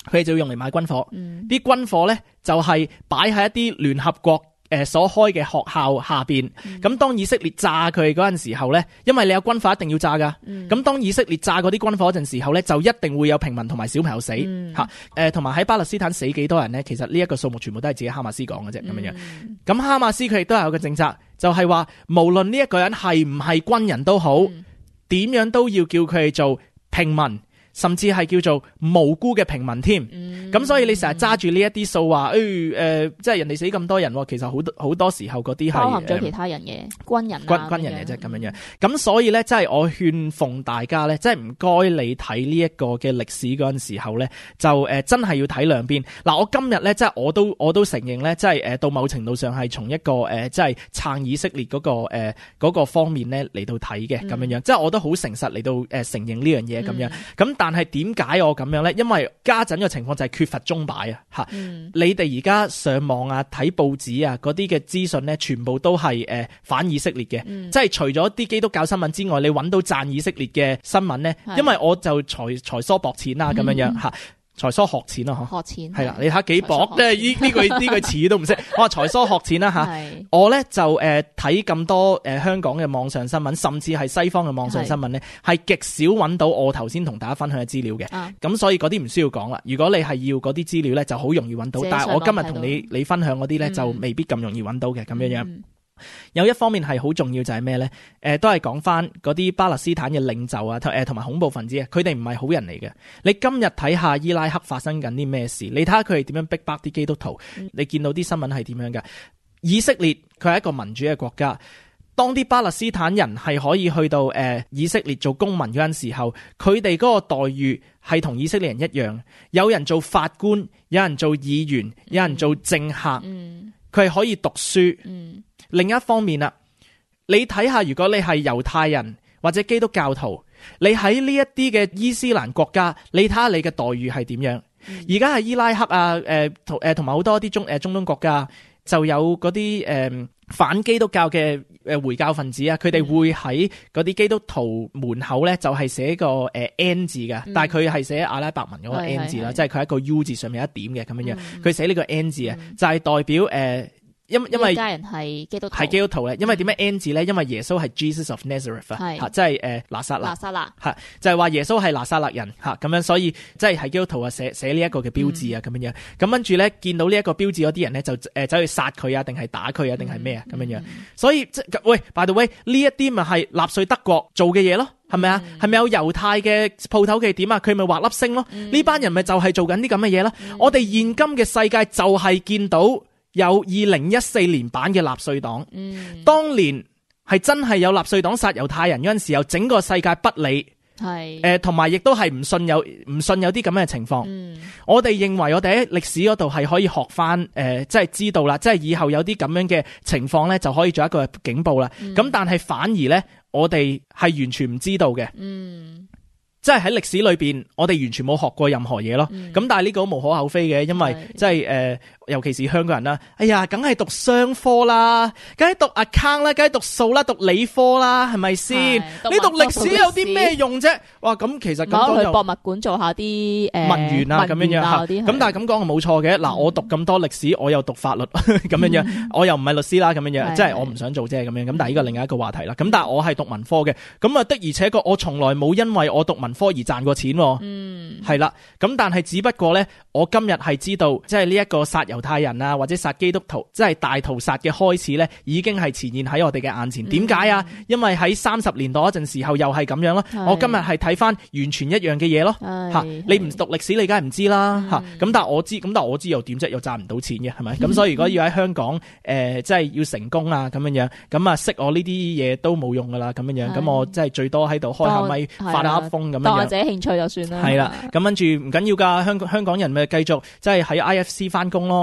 佢哋就要用嚟買軍火。啲、 嗯、 軍火咧就係擺喺一啲聯合國誒所開嘅學校下邊。咁、嗯、當以色列炸佢嗰陣時候咧，因為你有軍火一定要炸噶。咁、嗯、當以色列炸嗰啲軍火嗰陣時候咧，就一定會有平民同埋小朋友死吓。誒同埋喺巴勒斯坦死幾多人咧？其實呢一個數目全部都係自己哈馬斯講嘅啫咁樣樣。咁哈馬斯佢亦都係有個政策，就係、是、話無論呢一個人係唔係軍人都好，點、嗯、樣都要叫佢哋做平民。甚至係叫做無辜嘅平民添，咁、嗯、所以你成日揸住呢一啲數話，誒、哎、誒、呃，即係人哋死咁多人，其實好多好多時候嗰啲係包含咗其他人嘅、呃、軍人、啊、 軍軍人嘅啫咁樣樣。咁所以咧，即係我勸奉大家咧，即係唔該你睇呢一個嘅歷史嗰陣時候咧，就誒、呃、真係要睇兩邊。嗱，我今日咧，即係我都我都承認咧，即係誒到某程度上係從一個誒、呃、即係撐以色列嗰、那個誒嗰、呃那個方面咧嚟到睇嘅咁樣樣，即係我都好誠實嚟到誒、呃、承認呢樣嘢咁樣。咁、嗯、但係點解我咁樣咧？因為家陣嘅情況就係缺乏鐘擺啊！吓、嗯，你哋而家上網啊、睇報紙啊嗰啲嘅資訊咧，全部都係誒、呃、反以色列嘅，嗯、即係除咗啲基督教新聞之外，你揾到讚以色列嘅新聞咧，因為我就才才疏博淺啦咁樣樣吓。嗯才疏學淺啊，嗬，學淺係啦，你睇下幾薄，即係呢呢句呢句詞都唔識。我話才疏學淺啦吓，我咧就誒睇咁多誒、呃、香港嘅網上新聞，甚至係西方嘅網上新聞咧，係極少揾到我頭先同大家分享嘅資料嘅。咁、啊、所以嗰啲唔需要講啦。如果你係要嗰啲資料咧，就好容易揾到。但係我今日同你你分享嗰啲咧，就未必咁容易揾到嘅咁樣樣。嗯有一方面係好重要就係咩咧？誒、呃，都係講翻嗰啲巴勒斯坦嘅領袖啊，誒同埋恐怖分子啊，佢哋唔係好人嚟嘅。你今日睇下伊拉克發生緊啲咩事？你睇下佢哋點樣逼迫啲基督徒？嗯、你見到啲新聞係點樣㗎？以色列佢係一個民主嘅國家，當啲巴勒斯坦人係可以去到誒、呃、以色列做公民嗰陣時候，佢哋嗰個待遇係同以色列人一樣。有人做法官，有人做議員，有人做政客，佢係、嗯、可以讀書。嗯另一方面啦，你睇下，如果你係猶太人或者基督教徒，你喺呢一啲嘅伊斯蘭國家，你睇下你嘅待遇係點樣？而家係伊拉克啊，誒同誒同埋好多啲中誒中東國家，就有嗰啲誒反基督教嘅誒回教分子啊，佢哋會喺嗰啲基督徒門口咧，就係寫個誒 N 字嘅，嗯、但係佢係寫阿拉伯文嗰個 N 字啦，即係佢係一個 U 字上面一點嘅咁樣樣，佢寫呢個 N 字啊，就係代表誒。呃因因為家人係基督徒係基督徒咧，因為點解 N 字咧？因為耶穌係 Jesus of Nazareth 啊，吓即係誒拿撒勒，拿撒勒吓就係話耶穌係拿撒勒人吓咁樣，所以即係係基督徒啊寫寫呢一個嘅標誌啊咁樣樣，咁跟住咧見到呢一個標誌嗰啲人咧就誒走去殺佢啊，定係打佢啊，定係咩啊咁樣樣，所以即係喂 by the way 呢一啲咪係納粹德國做嘅嘢咯，係咪啊？係咪有猶太嘅鋪頭嘅點啊？佢咪畫粒星咯？呢、嗯、班人咪就係做緊啲咁嘅嘢咯。嗯、我哋現今嘅世界就係見到。有二零一四年版嘅納粹黨，嗯、當年係真係有納粹黨殺猶太人嗰陣時候，整個世界不理，係誒同埋亦都係唔信有唔信有啲咁嘅情況。嗯、我哋認為我哋喺歷史嗰度係可以學翻誒、呃，即係知道啦，即係以後有啲咁樣嘅情況咧，就可以做一個警報啦。咁、嗯、但係反而咧，我哋係完全唔知道嘅。嗯即係喺歷史裏邊，我哋完全冇學過任何嘢咯。咁、嗯、但係呢個都無可厚非嘅，因為即係誒，尤其是香港人啦。哎呀，梗係讀商科啦，梗係讀 account 啦，梗係讀數啦，讀理科啦，係咪先？你讀歷史有啲咩用啫？哇，咁其實咁講就去博物館做下啲誒、呃、文員啊咁樣樣吓。咁但係咁講係冇錯嘅。嗱、嗯，我讀咁多歷史，我又讀法律咁樣樣，嗯、我又唔係律師啦咁樣樣，即係我唔想做啫咁樣。咁但係呢個另外一個話題啦。咁但係我係讀文科嘅，咁啊的而且確我從來冇因為我讀文科而賺過錢，嗯，係啦，咁但係只不過咧，我今日係知道，即係呢一個殺猶太人啊，或者殺基督徒，即係大屠殺嘅開始咧，已經係呈現喺我哋嘅眼前。點解啊？因為喺三十年代嗰陣時候又係咁樣咯。我今日係睇翻完全一樣嘅嘢咯。吓，你唔讀歷史，你梗係唔知啦。吓，咁但係我知，咁但係我知又點啫？又賺唔到錢嘅，係咪？咁所以如果要喺香港誒，即係要成功啊，咁樣樣，咁啊識我呢啲嘢都冇用噶啦，咁樣樣，咁我即係最多喺度開下咪發下瘋咁樣樣。興趣就算啦，係啦，咁跟住唔緊要噶，香港香港人咪繼續即係喺 I F C 翻工咯。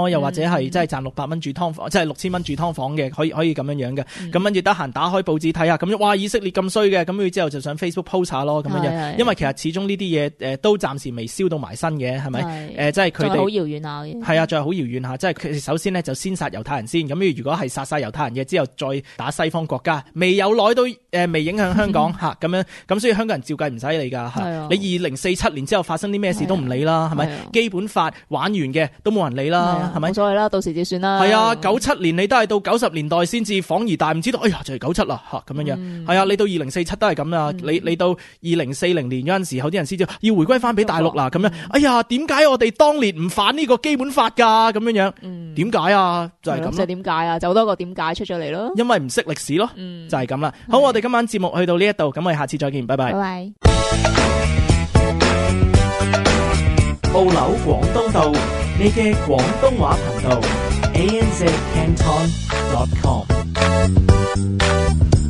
咯，又或者係即係賺六百蚊住劏房，即係六千蚊住劏房嘅，可以可以咁樣樣嘅。咁跟住得閒打開報紙睇下，咁哇以色列咁衰嘅，咁佢之後就上 Facebook post 下咯，咁樣樣。因為其實始終呢啲嘢誒都暫時未燒到埋身嘅，係咪？誒即係佢哋好遙遠下嘅。 係啊，仲係好遙遠下，即係佢首先呢，就先殺猶太人先，咁如果係殺晒猶太人嘅之後再打西方國家，未有耐到誒未影響香港嚇咁樣，咁所以香港人照計唔使理㗎嚇。你二零四七年之後發生啲咩事都唔理啦，係咪？基本法玩完嘅都冇人理啦，係咪？ 冇所謂啦，到時就算啦。 係啊，九七年你都係到九十年代先至恍而大悟，知道哎呀就係九七啦嚇咁樣樣。係啊，你到二零四七都係咁啦，你你到二零四零年嗰陣時，有啲人先知要回歸翻俾大陸啦咁樣。哎呀，點解我哋當年唔反呢個基本法㗎咁樣樣？點解啊？就係咁。 就點解啊？就好多個點解出咗嚟咯。 因為唔識歷史咯，就係咁啦。好，我哋今晚節目去到呢一度，咁我哋下次再見，拜拜。 拜拜。 澳紐廣東道，你嘅廣東話頻道 a n z canton dot com。